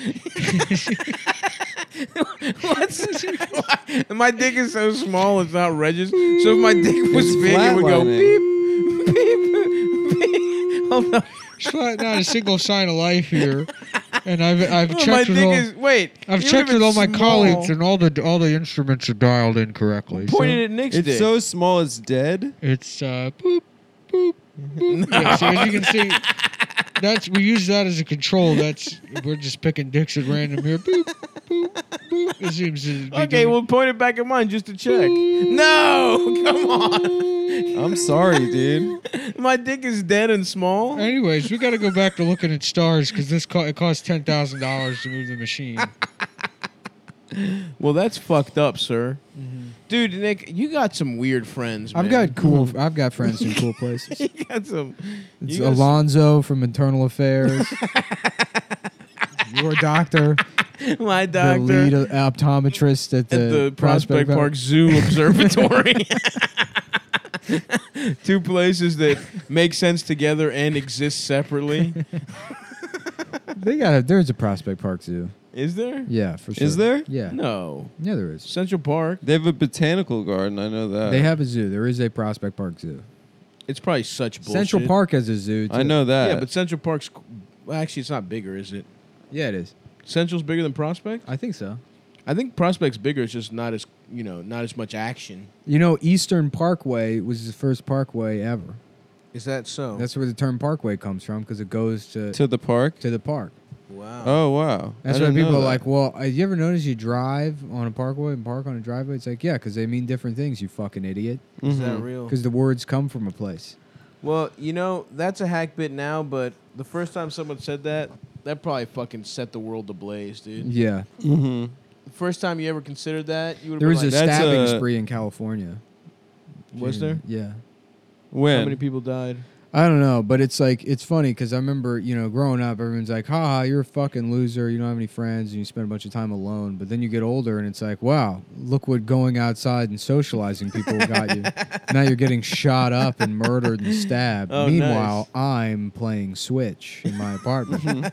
[SPEAKER 1] What's my dick is so small it's not registered. So if my dick was
[SPEAKER 3] It's
[SPEAKER 1] big, it would go
[SPEAKER 3] flatlining.
[SPEAKER 1] beep, beep, beep. Hold on.
[SPEAKER 4] It's not, not a single sign of life here, and I've I've
[SPEAKER 1] Oh, my
[SPEAKER 4] checked with
[SPEAKER 1] dick
[SPEAKER 4] all
[SPEAKER 1] is wait.
[SPEAKER 4] I've
[SPEAKER 1] even
[SPEAKER 4] checked
[SPEAKER 1] if
[SPEAKER 4] with all
[SPEAKER 1] it's
[SPEAKER 4] my
[SPEAKER 1] small,
[SPEAKER 4] colleagues, and all the all the instruments are dialed in correctly. So
[SPEAKER 1] pointed at Nick's
[SPEAKER 3] It's
[SPEAKER 1] dick.
[SPEAKER 3] so small it's dead.
[SPEAKER 4] it's uh, boop boop boop. Yeah, so as you can see, that's we use that as a control. That's we're just picking dicks at random here. Boop boop boop. It seems to be
[SPEAKER 1] Okay,
[SPEAKER 4] doing-
[SPEAKER 1] well, point it back at mine just to check. No, come on.
[SPEAKER 3] I'm sorry, dude.
[SPEAKER 1] My dick is dead and small.
[SPEAKER 4] Anyways, we got to go back to looking at stars because this co- it costs ten thousand dollars to move the machine.
[SPEAKER 1] Well, that's fucked up, sir. Dude, Nick, you got some weird friends, man.
[SPEAKER 2] I've got cool. I've got friends in cool places.
[SPEAKER 1] you got some.
[SPEAKER 2] It's
[SPEAKER 1] you got some-
[SPEAKER 2] Alonzo from Internal Affairs. Your doctor,
[SPEAKER 1] my
[SPEAKER 2] the lead
[SPEAKER 1] doctor
[SPEAKER 2] optometrist at the,
[SPEAKER 1] at the Prospect Park Zoo Observatory. Two places that make sense together and exist separately.
[SPEAKER 2] They got. A, there's a Prospect Park Zoo.
[SPEAKER 1] Is there?
[SPEAKER 2] Yeah, for sure.
[SPEAKER 3] Is there?
[SPEAKER 2] Yeah.
[SPEAKER 1] No.
[SPEAKER 2] Yeah, there is.
[SPEAKER 1] Central Park.
[SPEAKER 3] They have a botanical garden. I know that.
[SPEAKER 2] They have a zoo. There is a Prospect Park Zoo.
[SPEAKER 1] It's probably such bullshit.
[SPEAKER 2] Central Park has a zoo. Too.
[SPEAKER 3] I know that.
[SPEAKER 1] Yeah, but Central Park's well, actually it's not bigger, is it?
[SPEAKER 2] Yeah, it is.
[SPEAKER 1] Central's bigger than Prospect?
[SPEAKER 2] I think so.
[SPEAKER 1] I think Prospect's bigger. It's just not as you know, not as much action.
[SPEAKER 2] You know, Eastern Parkway was the first parkway ever.
[SPEAKER 1] Is that so?
[SPEAKER 2] That's where the term parkway comes from because it goes to
[SPEAKER 3] to the park.
[SPEAKER 2] to the park.
[SPEAKER 1] wow.
[SPEAKER 3] Oh wow.
[SPEAKER 2] That's
[SPEAKER 3] I
[SPEAKER 2] why
[SPEAKER 3] didn't
[SPEAKER 2] people
[SPEAKER 3] know
[SPEAKER 2] are
[SPEAKER 3] that.
[SPEAKER 2] like, well, uh, you ever notice you drive on a parkway and park on a driveway? It's like, yeah, because they mean different things, you fucking idiot.
[SPEAKER 1] Is that
[SPEAKER 3] Mhm.
[SPEAKER 1] real?
[SPEAKER 2] Because the words come from a place.
[SPEAKER 1] Well, you know, that's a hack bit now, but the first time someone said that, that probably fucking set the world ablaze, dude.
[SPEAKER 2] Yeah.
[SPEAKER 3] Mhm.
[SPEAKER 1] The first time you ever considered that, you would
[SPEAKER 2] There
[SPEAKER 1] have
[SPEAKER 2] was
[SPEAKER 1] been
[SPEAKER 2] a
[SPEAKER 1] like,
[SPEAKER 3] That's
[SPEAKER 2] stabbing
[SPEAKER 3] a-
[SPEAKER 2] spree in California.
[SPEAKER 1] Was there?
[SPEAKER 2] Yeah.
[SPEAKER 3] When?
[SPEAKER 1] How many people died?
[SPEAKER 2] I don't know, but it's like, it's funny because I remember, you know, growing up, everyone's like, haha, you're a fucking loser. You don't have any friends and you spend a bunch of time alone. But then you get older and it's like, wow, look what going outside and socializing people got you. Now you're getting shot up and murdered and stabbed.
[SPEAKER 1] Oh,
[SPEAKER 2] Meanwhile, I'm playing Switch in my apartment.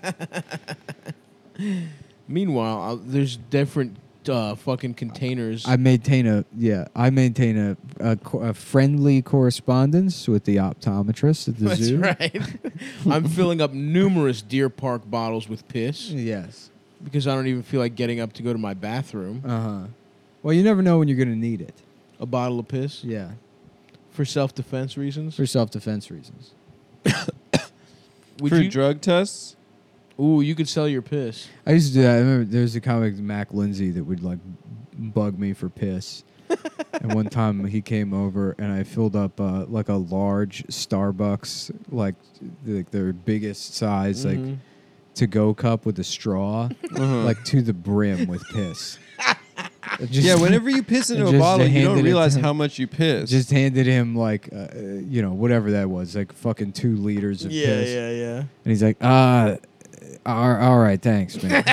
[SPEAKER 1] Meanwhile, uh, there's different uh, fucking containers.
[SPEAKER 2] I maintain a yeah. I maintain a, a, co- a friendly correspondence with the optometrist at the
[SPEAKER 1] That's
[SPEAKER 2] zoo.
[SPEAKER 1] right. I'm filling up numerous Deer Park bottles with piss
[SPEAKER 2] Yes.
[SPEAKER 1] because I don't even feel like getting up to go to my bathroom.
[SPEAKER 2] Uh huh. Well, you never know when you're gonna need it.
[SPEAKER 1] A bottle of piss
[SPEAKER 2] Yeah,
[SPEAKER 1] for self-defense reasons.
[SPEAKER 2] for self-defense reasons.
[SPEAKER 1] Would
[SPEAKER 3] For
[SPEAKER 1] you?
[SPEAKER 3] drug tests?
[SPEAKER 1] Ooh, you could sell your piss.
[SPEAKER 2] I used to do that. I remember there was a comic Mac Lindsay that would like bug me for piss. And one time he came over and I filled up uh, like a large Starbucks, like like their biggest size, like
[SPEAKER 1] Mhm.
[SPEAKER 2] to go cup with a straw,
[SPEAKER 3] Uh-huh.
[SPEAKER 2] like to the brim with piss. Just,
[SPEAKER 3] yeah, whenever you piss into a
[SPEAKER 2] just
[SPEAKER 3] bottle, you
[SPEAKER 2] handed
[SPEAKER 3] don't
[SPEAKER 2] it
[SPEAKER 3] realize
[SPEAKER 2] to him.
[SPEAKER 3] how much you piss.
[SPEAKER 2] just handed him like uh, you know whatever that was, like fucking two liters of
[SPEAKER 1] Yeah,
[SPEAKER 2] piss.
[SPEAKER 1] yeah, yeah.
[SPEAKER 2] And he's like, uh, all all right, thanks, man.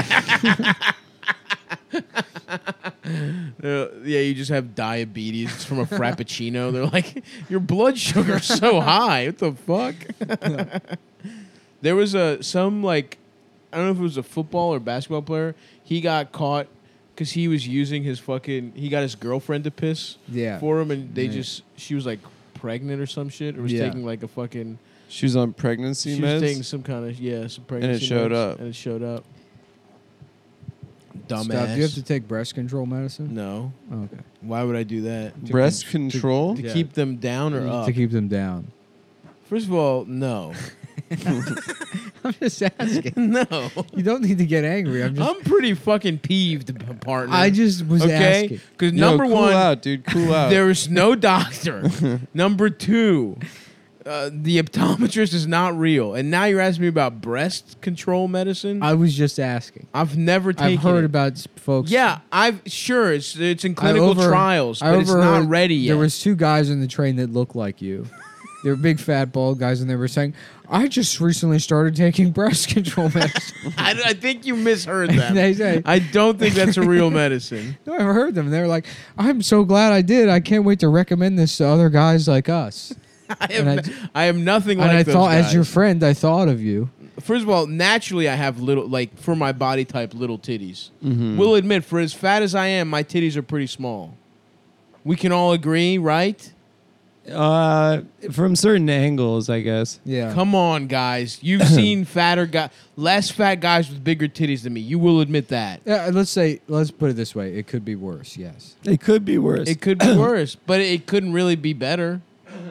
[SPEAKER 1] Uh, yeah, you just have diabetes. It's from a frappuccino. They're like, your blood sugar's so high. What the fuck? There was a some like, I don't know if it was a football or basketball player. He got caught because he was using his fucking. He got his girlfriend to piss
[SPEAKER 2] Yeah.
[SPEAKER 1] for him, and they
[SPEAKER 2] Yeah.
[SPEAKER 1] just she was like pregnant or some shit, or was
[SPEAKER 2] Yeah.
[SPEAKER 1] taking like a fucking.
[SPEAKER 3] she was on pregnancy
[SPEAKER 1] She was
[SPEAKER 3] meds.
[SPEAKER 1] taking some kind of yeah, some pregnancy.
[SPEAKER 3] showed
[SPEAKER 1] meds,
[SPEAKER 3] up.
[SPEAKER 1] And it showed up. Dumbass.
[SPEAKER 2] Stop. Do you have to take breast control medicine?
[SPEAKER 1] No.
[SPEAKER 2] Oh, okay.
[SPEAKER 1] Why would I do that?
[SPEAKER 3] Breast
[SPEAKER 2] to-
[SPEAKER 3] control.
[SPEAKER 1] To
[SPEAKER 2] Yeah.
[SPEAKER 1] keep them down or up?
[SPEAKER 2] To keep them down.
[SPEAKER 1] First of all, no.
[SPEAKER 2] I'm just asking.
[SPEAKER 1] No.
[SPEAKER 2] You don't need to get angry. I'm just.
[SPEAKER 1] I'm pretty fucking peeved, p- partner.
[SPEAKER 2] I just was
[SPEAKER 1] okay?
[SPEAKER 2] asking.
[SPEAKER 1] Because
[SPEAKER 3] Yo,
[SPEAKER 1] number
[SPEAKER 3] cool
[SPEAKER 1] one,
[SPEAKER 3] out, dude. Cool out.
[SPEAKER 1] there is no doctor. Number two, Uh, the optometrist is not real. And now you're asking me about breast control medicine?
[SPEAKER 2] I was just asking.
[SPEAKER 1] I've never taken
[SPEAKER 2] I've heard
[SPEAKER 1] it.
[SPEAKER 2] about s- folks.
[SPEAKER 1] Yeah, I've sure it's it's in
[SPEAKER 2] I
[SPEAKER 1] clinical
[SPEAKER 2] over-
[SPEAKER 1] trials,
[SPEAKER 2] I
[SPEAKER 1] but it's not
[SPEAKER 2] overheard
[SPEAKER 1] ready yet.
[SPEAKER 2] There was two guys in the train that looked like you. They were big, fat, bald guys, and they were saying, "I just recently started taking breast control medicine."
[SPEAKER 1] I, I think you misheard them.
[SPEAKER 2] They say,
[SPEAKER 1] I don't think that's a real medicine.
[SPEAKER 2] "No, I've heard them." And they were like, "I'm so glad I did. I can't wait to recommend this to other guys like us."
[SPEAKER 1] I am,
[SPEAKER 2] And I-
[SPEAKER 1] n- I am nothing
[SPEAKER 2] and
[SPEAKER 1] like
[SPEAKER 2] I
[SPEAKER 1] those
[SPEAKER 2] thought,
[SPEAKER 1] guys.
[SPEAKER 2] as your friend, I thought of you.
[SPEAKER 1] First of all, naturally I have little, like for my body type, little titties.
[SPEAKER 3] Mhm.
[SPEAKER 1] We'll admit, for as fat as I am, my titties are pretty small. We can all agree, right?
[SPEAKER 3] Uh, from certain angles, I guess.
[SPEAKER 2] Yeah.
[SPEAKER 1] Come on, guys. You've seen fatter guys, less fat guys with bigger titties than me. You will admit that.
[SPEAKER 2] Uh, let's say, let's put it this way: it could be worse. Yes.
[SPEAKER 3] It could be worse.
[SPEAKER 1] It could be worse, but it couldn't really be better.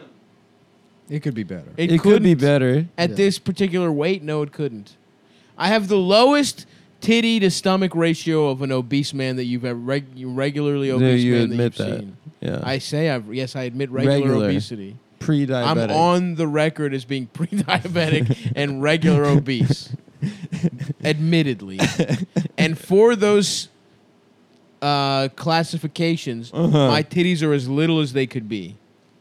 [SPEAKER 2] It could be better.
[SPEAKER 1] It,
[SPEAKER 3] It could be
[SPEAKER 1] couldn't.
[SPEAKER 3] better.
[SPEAKER 1] At
[SPEAKER 2] Yeah.
[SPEAKER 1] this particular weight, no, it couldn't. I have the lowest titty to stomach ratio of an obese man that you've ever reg- regularly
[SPEAKER 3] No,
[SPEAKER 1] obese
[SPEAKER 3] you
[SPEAKER 1] man
[SPEAKER 3] admit
[SPEAKER 1] that you've
[SPEAKER 3] that.
[SPEAKER 1] seen.
[SPEAKER 3] Yeah.
[SPEAKER 1] I say I've yes, I admit regular,
[SPEAKER 3] Regular.
[SPEAKER 1] obesity.
[SPEAKER 3] Pre-diabetic.
[SPEAKER 1] I'm on the record as being pre-diabetic and regular obese, admittedly. And for those uh, classifications,
[SPEAKER 3] Uh-huh.
[SPEAKER 1] my titties are as little as they could be.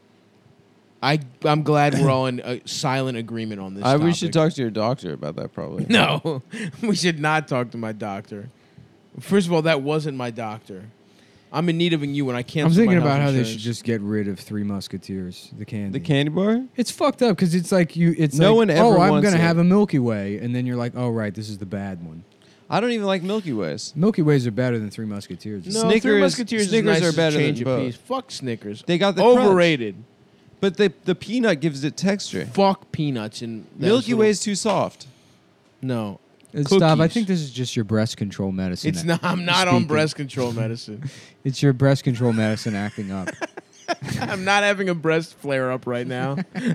[SPEAKER 1] I I'm glad we're all in a silent agreement on this.
[SPEAKER 3] I, we
[SPEAKER 1] topic.
[SPEAKER 3] should talk to your doctor about that, probably.
[SPEAKER 1] No, we should not talk to my doctor. First of all, that wasn't my doctor. I'm in need of a new one. I can't.
[SPEAKER 2] I'm thinking about how they should just get rid of Three Musketeers, the candy.
[SPEAKER 3] The candy bar?
[SPEAKER 2] It's fucked up because it's like you. It's
[SPEAKER 3] No
[SPEAKER 2] like,
[SPEAKER 3] one ever
[SPEAKER 2] oh, I'm
[SPEAKER 3] wants
[SPEAKER 2] gonna
[SPEAKER 3] it.
[SPEAKER 2] have a Milky Way, and then you're like, oh right, this is the bad one.
[SPEAKER 3] I don't even like Milky Ways.
[SPEAKER 2] Milky Ways are better than Three Musketeers.
[SPEAKER 1] No,
[SPEAKER 3] Snickers-
[SPEAKER 1] Three Musketeers
[SPEAKER 3] Snickers
[SPEAKER 1] is nice
[SPEAKER 3] are
[SPEAKER 1] as a
[SPEAKER 3] better
[SPEAKER 1] change
[SPEAKER 3] than
[SPEAKER 1] of
[SPEAKER 3] both.
[SPEAKER 1] peace. Fuck Snickers.
[SPEAKER 3] They got the crunch.
[SPEAKER 1] overrated.
[SPEAKER 3] But the the peanut gives it texture.
[SPEAKER 1] Fuck peanuts and those
[SPEAKER 3] Milky
[SPEAKER 1] little-
[SPEAKER 3] Way's too soft.
[SPEAKER 1] No,
[SPEAKER 2] Uh, Stop. I
[SPEAKER 1] cookies.
[SPEAKER 2] think this is just your breast control medicine.
[SPEAKER 1] it's not. I'm not on
[SPEAKER 2] Speaking.
[SPEAKER 1] breast control medicine.
[SPEAKER 2] It's your breast control medicine acting up.
[SPEAKER 1] I'm not having a breast flare up right now.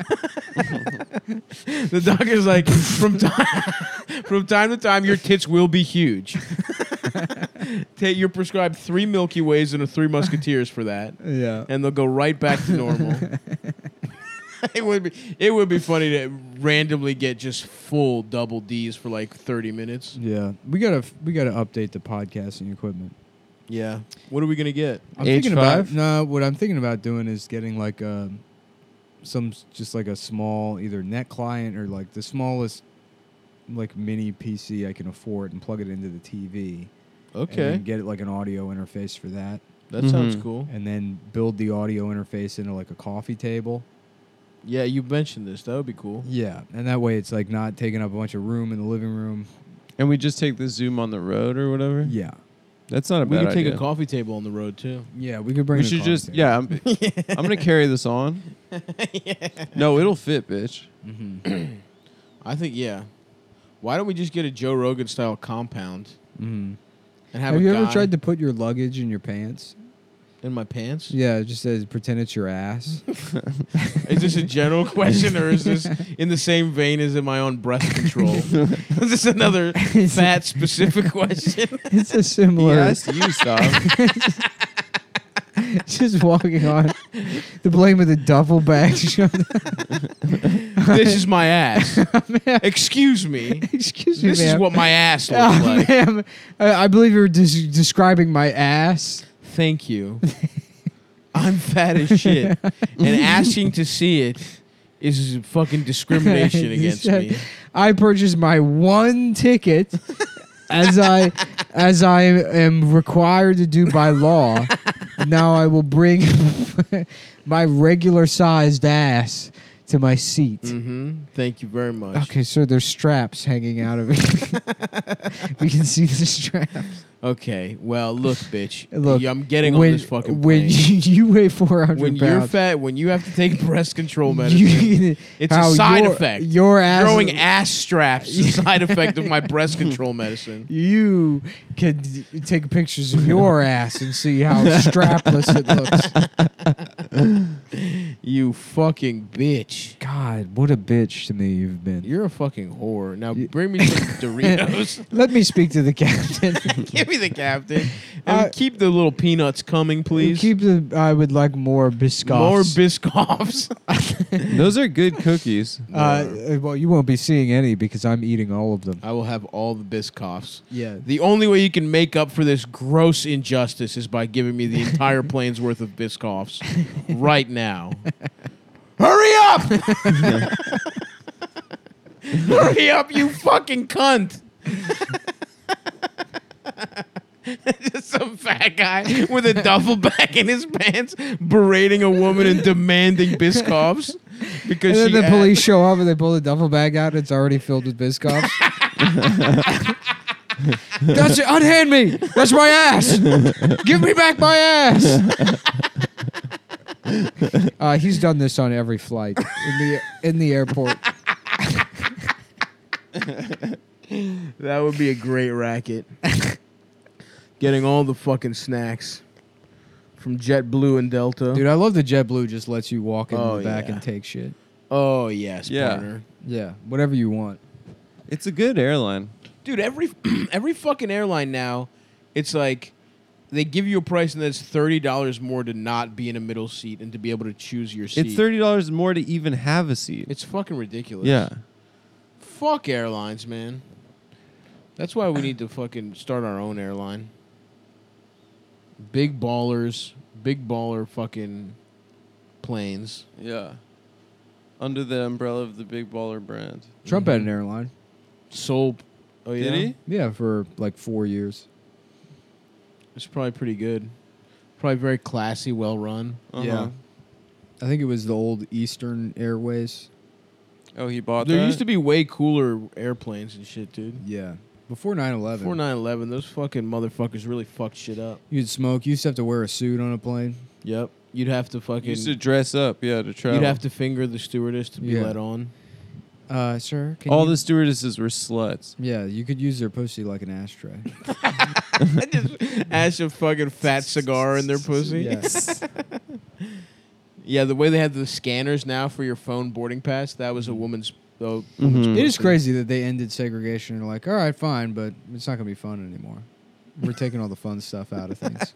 [SPEAKER 1] The doctor's like, from time from time to time, your tits will be huge. Take, you're prescribed three Milky Ways and a Three Musketeers for that,
[SPEAKER 2] Yeah.
[SPEAKER 1] and they'll go right back to normal. It would be it would be funny to randomly get just full double D's for like thirty minutes.
[SPEAKER 2] Yeah. We gotta we gotta update the podcasting equipment.
[SPEAKER 1] Yeah. What are we gonna get?
[SPEAKER 2] I'm
[SPEAKER 3] H
[SPEAKER 2] thinking about
[SPEAKER 3] five?
[SPEAKER 2] no. What I'm thinking about doing is getting like a some s- just like a small either net client or like the smallest like mini P C I can afford and plug it into the T V. And
[SPEAKER 1] Okay,
[SPEAKER 2] then get it like an audio interface for that,
[SPEAKER 1] that sounds
[SPEAKER 3] Mhm.
[SPEAKER 1] cool.
[SPEAKER 2] and then build the audio interface into like a coffee table.
[SPEAKER 1] Yeah, you mentioned this. That would be cool.
[SPEAKER 2] Yeah, and that way it's like not taking up a bunch of room in the living room.
[SPEAKER 3] And we just take the Zoom on the road or whatever.
[SPEAKER 2] Yeah,
[SPEAKER 3] That's not a
[SPEAKER 1] We
[SPEAKER 3] bad
[SPEAKER 1] could take
[SPEAKER 3] idea.
[SPEAKER 1] a coffee table on the road too.
[SPEAKER 2] yeah, we could bring.
[SPEAKER 3] We
[SPEAKER 2] the
[SPEAKER 3] should
[SPEAKER 2] coffee
[SPEAKER 3] just
[SPEAKER 2] table.
[SPEAKER 3] yeah. I'm, I'm gonna carry this on. No, it'll fit, bitch.
[SPEAKER 2] Mm-hmm.
[SPEAKER 1] I think yeah. Why don't we just get a Joe Rogan style compound
[SPEAKER 2] Mm-hmm.
[SPEAKER 1] and have,
[SPEAKER 2] Have
[SPEAKER 1] a
[SPEAKER 2] you
[SPEAKER 1] guy
[SPEAKER 2] ever tried to put your luggage in your pants?
[SPEAKER 1] in my pants?
[SPEAKER 2] Yeah, it just says pretend it's your ass.
[SPEAKER 1] Is this a general question or is this in the same vein as in my own breast control? Is this another fat specific question?
[SPEAKER 2] It's a
[SPEAKER 3] He
[SPEAKER 2] similar.
[SPEAKER 3] asked you, stop.
[SPEAKER 2] Just walking on the blame of the duffel bag.
[SPEAKER 1] This is my ass. Excuse me.
[SPEAKER 2] Excuse me,
[SPEAKER 1] This is
[SPEAKER 2] ma'am.
[SPEAKER 1] what my ass looks
[SPEAKER 2] Oh,
[SPEAKER 1] like.
[SPEAKER 2] ma'am, I I believe you're des- describing my ass.
[SPEAKER 1] Thank you. I'm fat as shit. And asking to see it is fucking discrimination
[SPEAKER 2] You
[SPEAKER 1] against
[SPEAKER 2] said,
[SPEAKER 1] me.
[SPEAKER 2] I purchased my one ticket as I as I am required to do by law. Now I will bring my regular sized ass to my seat.
[SPEAKER 1] Mm-hmm. Thank you very much.
[SPEAKER 2] Okay, so there's straps hanging out of it. We can see the straps.
[SPEAKER 1] Okay. Well, look, bitch.
[SPEAKER 2] Look,
[SPEAKER 1] I'm getting
[SPEAKER 2] when,
[SPEAKER 1] on this fucking
[SPEAKER 2] when
[SPEAKER 1] plane.
[SPEAKER 2] you, you weigh four hundred
[SPEAKER 1] When
[SPEAKER 2] pounds,
[SPEAKER 1] you're fat, when you have to take breast control medicine,
[SPEAKER 2] you,
[SPEAKER 1] it's a
[SPEAKER 2] how
[SPEAKER 1] side
[SPEAKER 2] your,
[SPEAKER 1] effect.
[SPEAKER 2] Your ass,
[SPEAKER 1] Growing ass straps is a side effect of my breast control medicine.
[SPEAKER 2] you can d- take pictures of your ass and see how strapless it looks.
[SPEAKER 1] You fucking bitch.
[SPEAKER 2] God, what a bitch to me you've been.
[SPEAKER 1] You're a fucking whore. Now
[SPEAKER 2] You-
[SPEAKER 1] bring me some Doritos.
[SPEAKER 2] Let me speak to the captain.
[SPEAKER 1] Give me the captain. And
[SPEAKER 2] I-
[SPEAKER 1] keep the little peanuts coming, please.
[SPEAKER 2] Keep the. I would like more Biscoffs.
[SPEAKER 1] More Biscoffs.
[SPEAKER 3] Those are good cookies.
[SPEAKER 2] Uh, well, you won't be seeing any because I'm eating all of them.
[SPEAKER 1] I will have all the Biscoffs.
[SPEAKER 2] Yeah.
[SPEAKER 1] The only way you can make up for this gross injustice is by giving me the entire plane's worth of Biscoffs right now. Hurry up! Hurry up, you fucking cunt! Just some fat guy with a duffel bag in his pants berating a woman and demanding Biscoffs because
[SPEAKER 2] And then
[SPEAKER 1] she
[SPEAKER 2] the police show up and they pull the duffel bag out. It's already filled with Biscoffs. That's it. Unhand me. That's my ass. Give me back my ass. Uh, he's done this on every flight in the in the airport.
[SPEAKER 1] That would be a great racket. Getting all the fucking snacks from JetBlue and Delta.
[SPEAKER 2] Dude, I love that JetBlue just lets you walk in
[SPEAKER 1] Oh,
[SPEAKER 2] the back
[SPEAKER 1] yeah.
[SPEAKER 2] and take shit.
[SPEAKER 1] Oh yes,
[SPEAKER 3] Yeah.
[SPEAKER 1] partner.
[SPEAKER 2] Yeah, whatever you want.
[SPEAKER 3] It's a good airline.
[SPEAKER 1] Dude, every every fucking airline now, it's like they give you a price and then it's thirty dollars more to not be in a middle seat and to be able to choose your seat.
[SPEAKER 3] It's thirty dollars more to even have a seat.
[SPEAKER 1] It's fucking ridiculous.
[SPEAKER 3] Yeah.
[SPEAKER 1] Fuck airlines, man. That's why we need to fucking start our own airline. Big ballers, big baller fucking planes.
[SPEAKER 3] Yeah. Under the umbrella of the Big Baller brand.
[SPEAKER 2] Trump had an airline.
[SPEAKER 1] Soul. Oh yeah.
[SPEAKER 3] Did he?
[SPEAKER 2] Yeah, for like four years.
[SPEAKER 1] It's probably pretty good. Probably very classy, well run.
[SPEAKER 3] Uh-huh.
[SPEAKER 2] Yeah. I think it was the old Eastern Airways.
[SPEAKER 3] Oh, he bought
[SPEAKER 1] There
[SPEAKER 3] that?
[SPEAKER 1] used to be way cooler airplanes and shit, dude.
[SPEAKER 2] Yeah. Before nine eleven.
[SPEAKER 1] Before nine eleven, those fucking motherfuckers really fucked shit up.
[SPEAKER 2] You'd smoke. You used to have to wear a suit on a plane.
[SPEAKER 1] Yep. You'd have to fucking.
[SPEAKER 3] used to dress up, yeah, to travel.
[SPEAKER 1] You'd have to finger the stewardess to be
[SPEAKER 2] Yeah.
[SPEAKER 1] let on.
[SPEAKER 2] Uh, sir, can
[SPEAKER 3] All
[SPEAKER 2] you-
[SPEAKER 3] the stewardesses were sluts.
[SPEAKER 2] Yeah, you could use their pussy like an ashtray.
[SPEAKER 1] Just ash a fucking fat cigar in their pussy.
[SPEAKER 2] Yeah.
[SPEAKER 1] Yeah, the way they have the scanners now for your phone boarding pass, that was a woman's. Uh, woman's
[SPEAKER 3] Mhm.
[SPEAKER 2] It is
[SPEAKER 1] pussy.
[SPEAKER 2] crazy that they ended segregation and are like, all right, fine, but it's not going to be fun anymore. We're taking all the fun stuff out of things.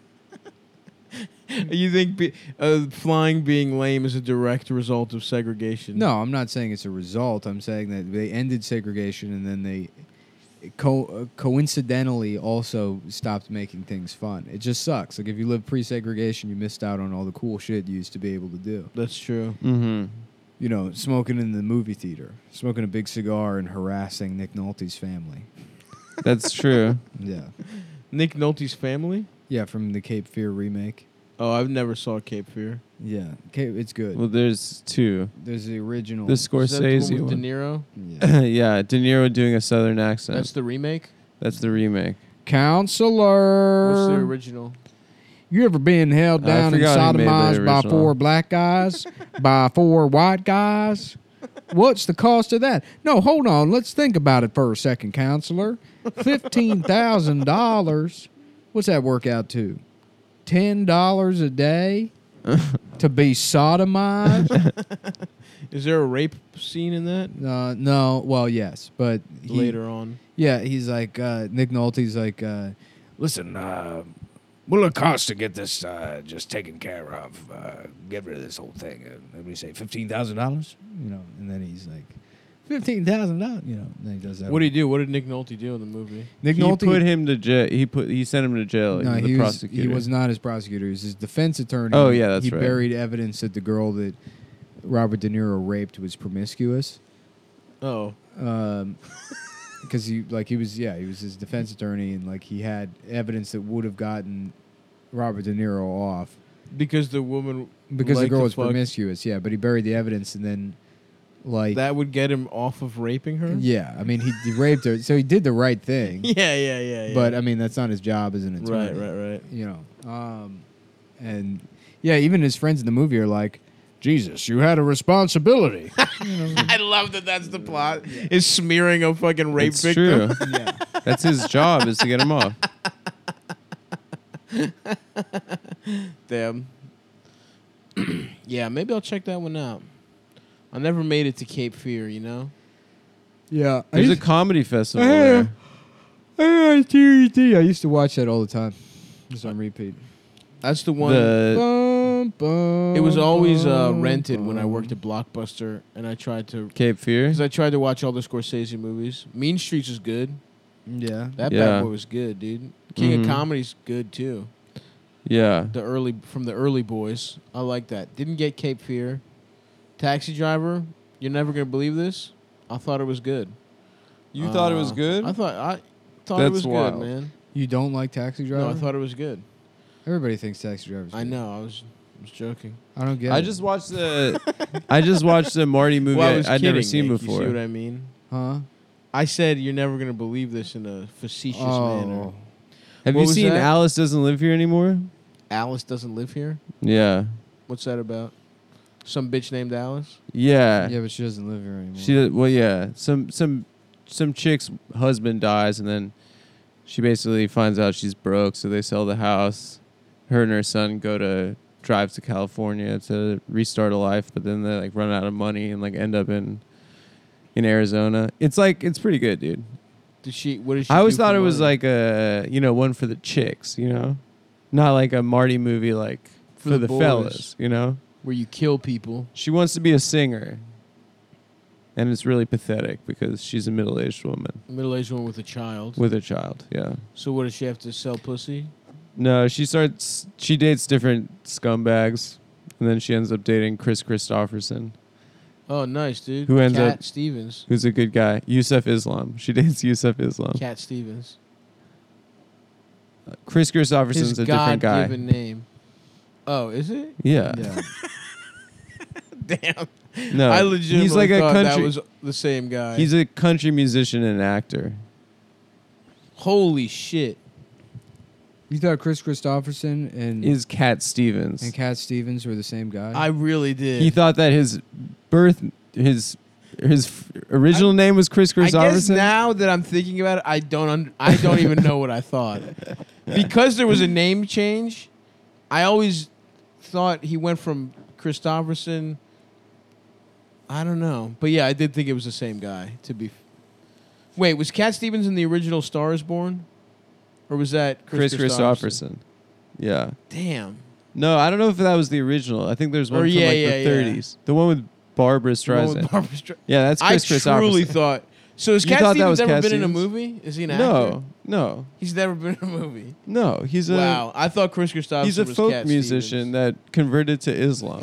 [SPEAKER 1] You think be, uh, flying being lame is a direct result of segregation?
[SPEAKER 2] No, I'm not saying it's a result. I'm saying that they ended segregation and then they co- uh, coincidentally also stopped making things fun. It just sucks. Like if you live pre-segregation, you missed out on all the cool shit you used to be able to do.
[SPEAKER 1] That's true.
[SPEAKER 3] Mm-hmm.
[SPEAKER 2] You know, smoking in the movie theater, smoking a big cigar and harassing Nick Nolte's family.
[SPEAKER 3] That's true.
[SPEAKER 2] Yeah.
[SPEAKER 1] Nick Nolte's family?
[SPEAKER 2] Yeah, from the Cape Fear remake.
[SPEAKER 1] Oh, I've never saw Cape Fear.
[SPEAKER 2] Yeah, Cape, it's good.
[SPEAKER 3] Well, there's two.
[SPEAKER 2] There's the original.
[SPEAKER 3] The
[SPEAKER 1] Is that the one
[SPEAKER 3] Scorsese
[SPEAKER 1] with De
[SPEAKER 3] one.
[SPEAKER 1] Niro?
[SPEAKER 2] Yeah.
[SPEAKER 3] Yeah, De Niro doing a southern accent.
[SPEAKER 1] That's the remake?
[SPEAKER 3] That's the remake.
[SPEAKER 2] Counselor.
[SPEAKER 1] What's the original?
[SPEAKER 2] You ever been held
[SPEAKER 3] I
[SPEAKER 2] down and
[SPEAKER 3] forgot who made the
[SPEAKER 2] sodomized by
[SPEAKER 3] original.
[SPEAKER 2] four black guys, by four white guys? What's the cost of that? No, hold on. Let's think about it for a second, counselor. Fifteen thousand dollars. What's that work out to? Ten dollars a day to be sodomized?
[SPEAKER 1] Is there a rape scene in that?
[SPEAKER 2] Uh, no. Well, yes, but he,
[SPEAKER 1] Later on.
[SPEAKER 2] Yeah, he's like uh, Nick Nolte's like, uh, listen, uh, what'll it cost to get this uh, just taken care of? Uh, get rid of this whole thing. Uh, what do we say, fifteen thousand dollars? You know, and then he's like, fifteen thousand dollars. You know, and then he does that.
[SPEAKER 1] What did he do? What did Nick Nolte do in the movie?
[SPEAKER 2] Nick
[SPEAKER 3] he
[SPEAKER 2] Nolte
[SPEAKER 3] put him to jail. He put he sent him to jail.
[SPEAKER 2] No,
[SPEAKER 3] he was
[SPEAKER 2] he
[SPEAKER 3] the
[SPEAKER 2] was,
[SPEAKER 3] prosecutor.
[SPEAKER 2] he was not his prosecutor. He was his defense attorney.
[SPEAKER 3] Oh, yeah, that's
[SPEAKER 2] he
[SPEAKER 3] right.
[SPEAKER 2] buried evidence that the girl that Robert De Niro raped was promiscuous.
[SPEAKER 1] Oh.
[SPEAKER 2] Um, because he like he was yeah he was his defense attorney and like he had evidence that would have gotten Robert De Niro off
[SPEAKER 1] Because the woman.
[SPEAKER 2] because the
[SPEAKER 1] liked
[SPEAKER 2] girl
[SPEAKER 1] to
[SPEAKER 2] was
[SPEAKER 1] fuck-
[SPEAKER 2] promiscuous. Yeah, but he buried the evidence and then like
[SPEAKER 1] That would get him off of raping her?
[SPEAKER 2] yeah, I mean he, he raped her, so he did the right thing.
[SPEAKER 1] Yeah, yeah, yeah. yeah.
[SPEAKER 2] But I mean that's not his job as an attorney.
[SPEAKER 1] Right, right, right.
[SPEAKER 2] You know, um, and yeah, even his friends in the movie are like, Jesus, you had a responsibility.
[SPEAKER 1] I love that that's the plot. Is smearing a fucking rape
[SPEAKER 3] It's
[SPEAKER 1] victim.
[SPEAKER 3] true.
[SPEAKER 2] Yeah.
[SPEAKER 3] That's his job is to get him off.
[SPEAKER 1] Damn. Yeah, maybe I'll check that one out. I never made it to Cape Fear, you know?
[SPEAKER 2] Yeah. I
[SPEAKER 3] There's a
[SPEAKER 2] used,
[SPEAKER 3] comedy festival
[SPEAKER 2] I
[SPEAKER 3] there.
[SPEAKER 2] I used to watch that all the time. Just on repeat.
[SPEAKER 1] That's the one.
[SPEAKER 3] The
[SPEAKER 2] Bum, bum,
[SPEAKER 1] it was always uh,
[SPEAKER 2] bum,
[SPEAKER 1] rented when I
[SPEAKER 2] bum.
[SPEAKER 1] worked at Blockbuster, and I tried to
[SPEAKER 3] Cape Fear.
[SPEAKER 1] because I tried to watch all the Scorsese movies. Mean Streets is good.
[SPEAKER 2] Yeah.
[SPEAKER 1] That
[SPEAKER 3] Yeah.
[SPEAKER 1] bad boy was good, dude. King
[SPEAKER 3] Mhm.
[SPEAKER 1] of Comedy's good too.
[SPEAKER 3] Yeah.
[SPEAKER 1] The early from the early boys, I like that. Didn't get Cape Fear. Taxi Driver. You're never gonna believe this. I thought it was good.
[SPEAKER 3] You thought it was
[SPEAKER 1] Uh,
[SPEAKER 3] good?
[SPEAKER 1] I thought I thought it
[SPEAKER 3] That's
[SPEAKER 1] was
[SPEAKER 3] wild.
[SPEAKER 1] good, man.
[SPEAKER 2] You don't like Taxi Driver?
[SPEAKER 1] No, I thought it was good.
[SPEAKER 2] Everybody thinks Taxi Driver's
[SPEAKER 1] I
[SPEAKER 2] good.
[SPEAKER 1] know. I was I was joking.
[SPEAKER 2] I don't get
[SPEAKER 3] I
[SPEAKER 2] it.
[SPEAKER 3] just watched the I just watched the Marty movie
[SPEAKER 1] Well, I
[SPEAKER 3] I
[SPEAKER 1] was
[SPEAKER 3] I'd
[SPEAKER 1] kidding,
[SPEAKER 3] never seen
[SPEAKER 1] Nick.
[SPEAKER 3] before.
[SPEAKER 1] You see what I mean?
[SPEAKER 2] Huh?
[SPEAKER 1] I said you're never gonna believe this in a facetious manner.
[SPEAKER 2] Oh.
[SPEAKER 3] Have
[SPEAKER 1] What
[SPEAKER 3] you
[SPEAKER 1] was
[SPEAKER 3] seen
[SPEAKER 1] that?
[SPEAKER 3] Alice Doesn't Live Here Anymore?
[SPEAKER 1] Alice doesn't live here.
[SPEAKER 3] Yeah.
[SPEAKER 1] What's that about? Some bitch named Alice.
[SPEAKER 3] Yeah.
[SPEAKER 2] Yeah, but she doesn't live here anymore.
[SPEAKER 3] She well yeah. Some some some chick's husband dies and then she basically finds out she's broke, so they sell the house. Her and her son go to drive to California to restart a life, but then they like run out of money and like end up in in Arizona. It's like it's pretty good, dude.
[SPEAKER 1] Did she? What did she?
[SPEAKER 3] I always
[SPEAKER 1] do
[SPEAKER 3] thought
[SPEAKER 1] for
[SPEAKER 3] it was
[SPEAKER 1] money?
[SPEAKER 3] like a you know one for the chicks, you know, not like a Marty movie like for,
[SPEAKER 1] the
[SPEAKER 3] the,
[SPEAKER 1] boys.
[SPEAKER 3] fellas, you know.
[SPEAKER 1] where you kill people.
[SPEAKER 3] She wants to be a singer, and it's really pathetic because she's a middle-aged woman
[SPEAKER 1] Middle-aged woman with a child.
[SPEAKER 3] with a child. Yeah.
[SPEAKER 1] So what does she have to sell pussy?
[SPEAKER 3] No, she starts. She dates different scumbags, and then she ends up dating Chris Christopherson,
[SPEAKER 1] Oh, nice, dude.
[SPEAKER 3] Who ends
[SPEAKER 1] Cat
[SPEAKER 3] up-
[SPEAKER 1] Stevens.
[SPEAKER 3] who's a good guy. Yusuf Islam. She dates Yusuf Islam.
[SPEAKER 1] Cat Stevens.
[SPEAKER 3] Chris Christopherson's
[SPEAKER 1] His
[SPEAKER 3] a different guy.
[SPEAKER 1] God-given name. Oh, is it?
[SPEAKER 3] Yeah.
[SPEAKER 2] Yeah.
[SPEAKER 1] Damn.
[SPEAKER 3] No.
[SPEAKER 1] I legitimately
[SPEAKER 3] he's like a
[SPEAKER 1] thought that
[SPEAKER 3] country.
[SPEAKER 1] was the same guy.
[SPEAKER 3] He's a country musician and actor.
[SPEAKER 1] Holy shit.
[SPEAKER 2] You thought Chris Christopherson and
[SPEAKER 3] Is Cat Stevens.
[SPEAKER 2] and Cat Stevens were the same guy?
[SPEAKER 1] I really did.
[SPEAKER 3] He thought that his birth, his his f- original name was Chris
[SPEAKER 1] I guess
[SPEAKER 3] Christopherson.
[SPEAKER 1] now that I'm thinking about it, I don't. Un- I don't even know what I thought because there was a name change. I always thought he went from Christopherson. I don't know, but yeah, I did think it was the same guy. To be, f- wait, was Cat Stevens in the original Star Is Born, or was that Chris,
[SPEAKER 3] Chris Christopherson. Yeah.
[SPEAKER 1] Damn.
[SPEAKER 3] No, I don't know if that was the original. I think there's one
[SPEAKER 1] Or
[SPEAKER 3] from
[SPEAKER 1] yeah,
[SPEAKER 3] like
[SPEAKER 1] yeah,
[SPEAKER 3] the
[SPEAKER 1] yeah.
[SPEAKER 3] thirties. The one with Barbara
[SPEAKER 1] The one with
[SPEAKER 3] Streisand.
[SPEAKER 1] Barbra Stre-
[SPEAKER 3] Yeah, that's
[SPEAKER 1] I
[SPEAKER 3] Chris Christopherson.
[SPEAKER 1] truly thought. So has
[SPEAKER 3] You
[SPEAKER 1] Cat
[SPEAKER 3] thought that
[SPEAKER 1] Stevens
[SPEAKER 3] was
[SPEAKER 1] ever
[SPEAKER 3] Cat
[SPEAKER 1] been in a
[SPEAKER 3] Stevens?
[SPEAKER 1] movie? Is he an actor?
[SPEAKER 3] No, no,
[SPEAKER 1] He's never been in a movie.
[SPEAKER 3] no. He's a
[SPEAKER 1] Wow, I thought Chris Christopherson
[SPEAKER 3] he's a
[SPEAKER 1] was
[SPEAKER 3] folk
[SPEAKER 1] Cat
[SPEAKER 3] musician
[SPEAKER 1] Stevens.
[SPEAKER 3] that converted to Islam.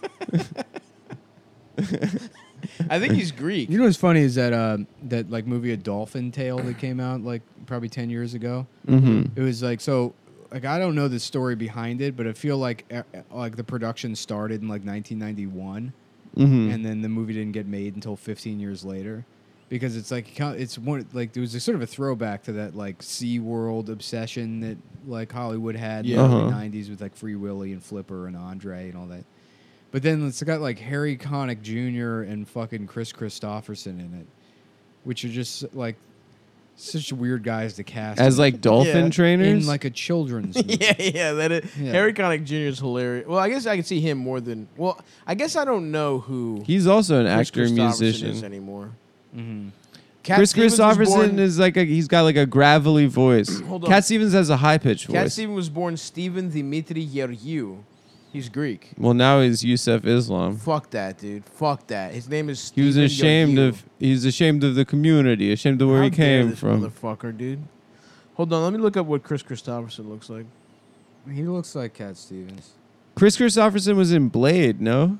[SPEAKER 1] I think he's Greek.
[SPEAKER 2] You know what's funny is that uh, that like movie A Dolphin Tale that came out like probably ten years ago.
[SPEAKER 3] Mm-hmm.
[SPEAKER 2] It was like so like I don't know the story behind it, but I feel like uh, like the production started in like nineteen ninety-one,
[SPEAKER 3] Mm-hmm.
[SPEAKER 2] and then the movie didn't get made until fifteen years later, because it's like it's one like there was a sort of a throwback to that like SeaWorld obsession that like Hollywood had
[SPEAKER 1] Yeah.
[SPEAKER 2] in the early
[SPEAKER 3] Uh-huh.
[SPEAKER 2] nineties with like Free Willy and Flipper and Andre and all that. But then it's got like Harry Connick Junior and fucking Chris Christopherson in it, which are just like such weird guys to cast
[SPEAKER 3] As
[SPEAKER 2] in-
[SPEAKER 3] like dolphin
[SPEAKER 1] Yeah.
[SPEAKER 3] trainers.
[SPEAKER 2] in like a children's movie.
[SPEAKER 1] yeah, yeah, that is.
[SPEAKER 2] Yeah.
[SPEAKER 1] Harry Connick Junior is hilarious. Well, I guess I can see him more than. Well, I guess I don't know who
[SPEAKER 3] He's also an
[SPEAKER 1] Chris
[SPEAKER 3] actor
[SPEAKER 1] Christopherson
[SPEAKER 3] musician.
[SPEAKER 1] is anymore.
[SPEAKER 2] Mm-hmm.
[SPEAKER 1] Cat
[SPEAKER 3] Chris
[SPEAKER 1] Stevens was
[SPEAKER 3] Christopherson
[SPEAKER 1] born-
[SPEAKER 3] is like a he's got like a gravelly voice.
[SPEAKER 1] Hold on.
[SPEAKER 3] Cat Stevens has a high pitched
[SPEAKER 1] Cat
[SPEAKER 3] voice.
[SPEAKER 1] Stevens was born Stephen Dimitri Yergiu. He's Greek.
[SPEAKER 3] Well, now he's Yusuf Islam.
[SPEAKER 1] Fuck that, dude. Fuck that. His name is.
[SPEAKER 3] He was
[SPEAKER 1] Stephen
[SPEAKER 3] ashamed
[SPEAKER 1] Yergiu.
[SPEAKER 3] of he's ashamed of the community, ashamed of where
[SPEAKER 1] How
[SPEAKER 3] he
[SPEAKER 1] dare
[SPEAKER 3] came
[SPEAKER 1] this
[SPEAKER 3] from.
[SPEAKER 1] motherfucker, dude. Hold on, let me look up what Chris Christopherson looks like.
[SPEAKER 2] He looks like Cat Stevens.
[SPEAKER 3] Chris Christopherson was in Blade, no?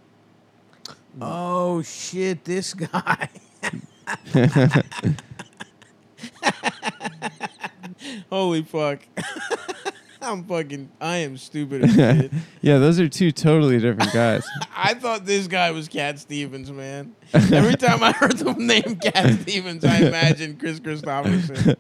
[SPEAKER 1] Oh shit, this guy. Holy fuck. I'm fucking I am stupid as shit.
[SPEAKER 3] Yeah, those are two totally different guys.
[SPEAKER 1] I thought this guy was Cat Stevens, man. Every time I heard the name Cat Stevens, I imagined Chris Christopherson.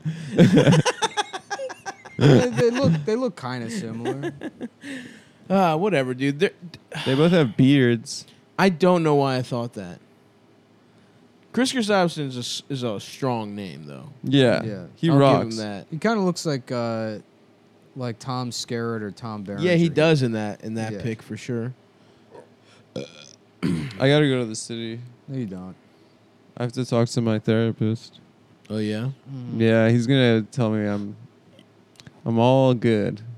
[SPEAKER 2] they, they look they look kind of similar.
[SPEAKER 1] Ah, whatever, dude. They're,
[SPEAKER 3] They both have beards.
[SPEAKER 1] I don't know why I thought that. Chris Christopherson is a, s- is a strong name, though.
[SPEAKER 3] Yeah,
[SPEAKER 2] Yeah.
[SPEAKER 3] he
[SPEAKER 1] I'll
[SPEAKER 3] rocks.
[SPEAKER 1] give him that.
[SPEAKER 2] He kind of looks like uh, like Tom Skerritt or Tom Berenger.
[SPEAKER 1] Yeah, he does in that in that
[SPEAKER 2] Yeah.
[SPEAKER 1] pick for sure.
[SPEAKER 3] I gotta go to the city.
[SPEAKER 2] No, you don't.
[SPEAKER 3] I have to talk to my therapist.
[SPEAKER 1] Oh yeah.
[SPEAKER 2] Mm.
[SPEAKER 3] Yeah, he's gonna tell me I'm I'm all good.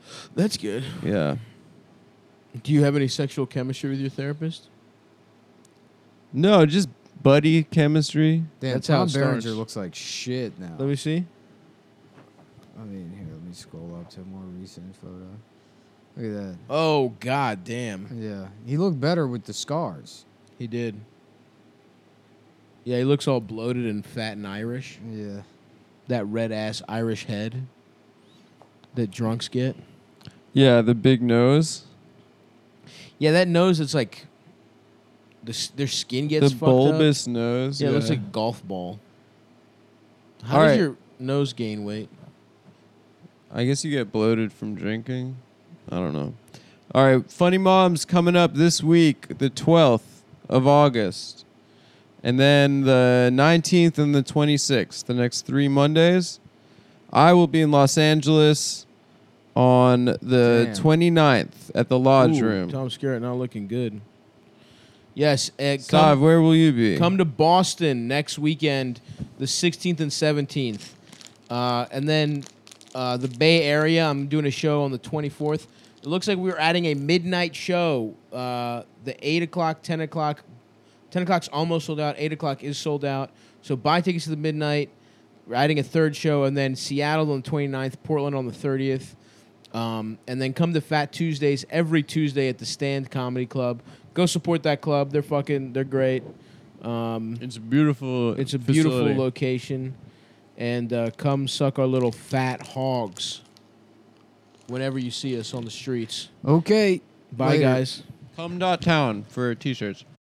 [SPEAKER 1] That's good.
[SPEAKER 3] Yeah.
[SPEAKER 1] Do you have any sexual chemistry with your therapist?
[SPEAKER 3] No, just buddy chemistry.
[SPEAKER 2] Damn,
[SPEAKER 1] That's how
[SPEAKER 2] Tom
[SPEAKER 1] it starts.
[SPEAKER 2] Berenger looks like shit now.
[SPEAKER 1] Let me see.
[SPEAKER 2] I mean, here, let me scroll up to a more recent photo. Look at that.
[SPEAKER 1] Oh, god damn.
[SPEAKER 2] Yeah, he looked better with the scars.
[SPEAKER 1] He did. Yeah, he looks all bloated and fat and Irish.
[SPEAKER 2] Yeah.
[SPEAKER 1] That red-ass Irish head that drunks get.
[SPEAKER 3] Yeah, the big nose.
[SPEAKER 1] Yeah, that nose, it's like... The, s- their skin gets
[SPEAKER 3] The
[SPEAKER 1] fucked up.
[SPEAKER 3] bulbous nose.
[SPEAKER 1] Yeah, it looks like a golf ball. How
[SPEAKER 3] All
[SPEAKER 1] does
[SPEAKER 3] right.
[SPEAKER 1] your nose gain weight?
[SPEAKER 3] I guess you get bloated from drinking. I don't know. All right, Funny Moms coming up this week, the twelfth of August. And then the nineteenth and the twenty-sixth, the next three Mondays. I will be in Los Angeles on the
[SPEAKER 2] Damn.
[SPEAKER 3] twenty-ninth at the Lodge
[SPEAKER 1] Ooh,
[SPEAKER 3] Room.
[SPEAKER 1] Tom Skerritt not looking good. Yes, uh,
[SPEAKER 3] Sav,
[SPEAKER 1] come,
[SPEAKER 3] where will you be?
[SPEAKER 1] come to Boston next weekend, the sixteenth and seventeenth. Uh, and then uh, the Bay Area, I'm doing a show on the twenty-fourth. It looks like we're adding a midnight show. Uh, the eight o'clock, ten o'clock. ten o'clock's almost sold out. eight o'clock is sold out. So buy tickets to the midnight. We're adding a third show. And then Seattle on the twenty-ninth, Portland on the thirtieth. Um, and then come to Fat Tuesdays every Tuesday at the Stand Comedy Club. Go support that club. They're fucking, they're great. Um,
[SPEAKER 3] It's a beautiful
[SPEAKER 1] it's a beautiful
[SPEAKER 3] facility.
[SPEAKER 1] location. And uh, come suck our little fat hogs whenever you see us on the streets.
[SPEAKER 2] Okay.
[SPEAKER 1] Bye,
[SPEAKER 2] Later.
[SPEAKER 1] guys.
[SPEAKER 3] Come dot town for t-shirts.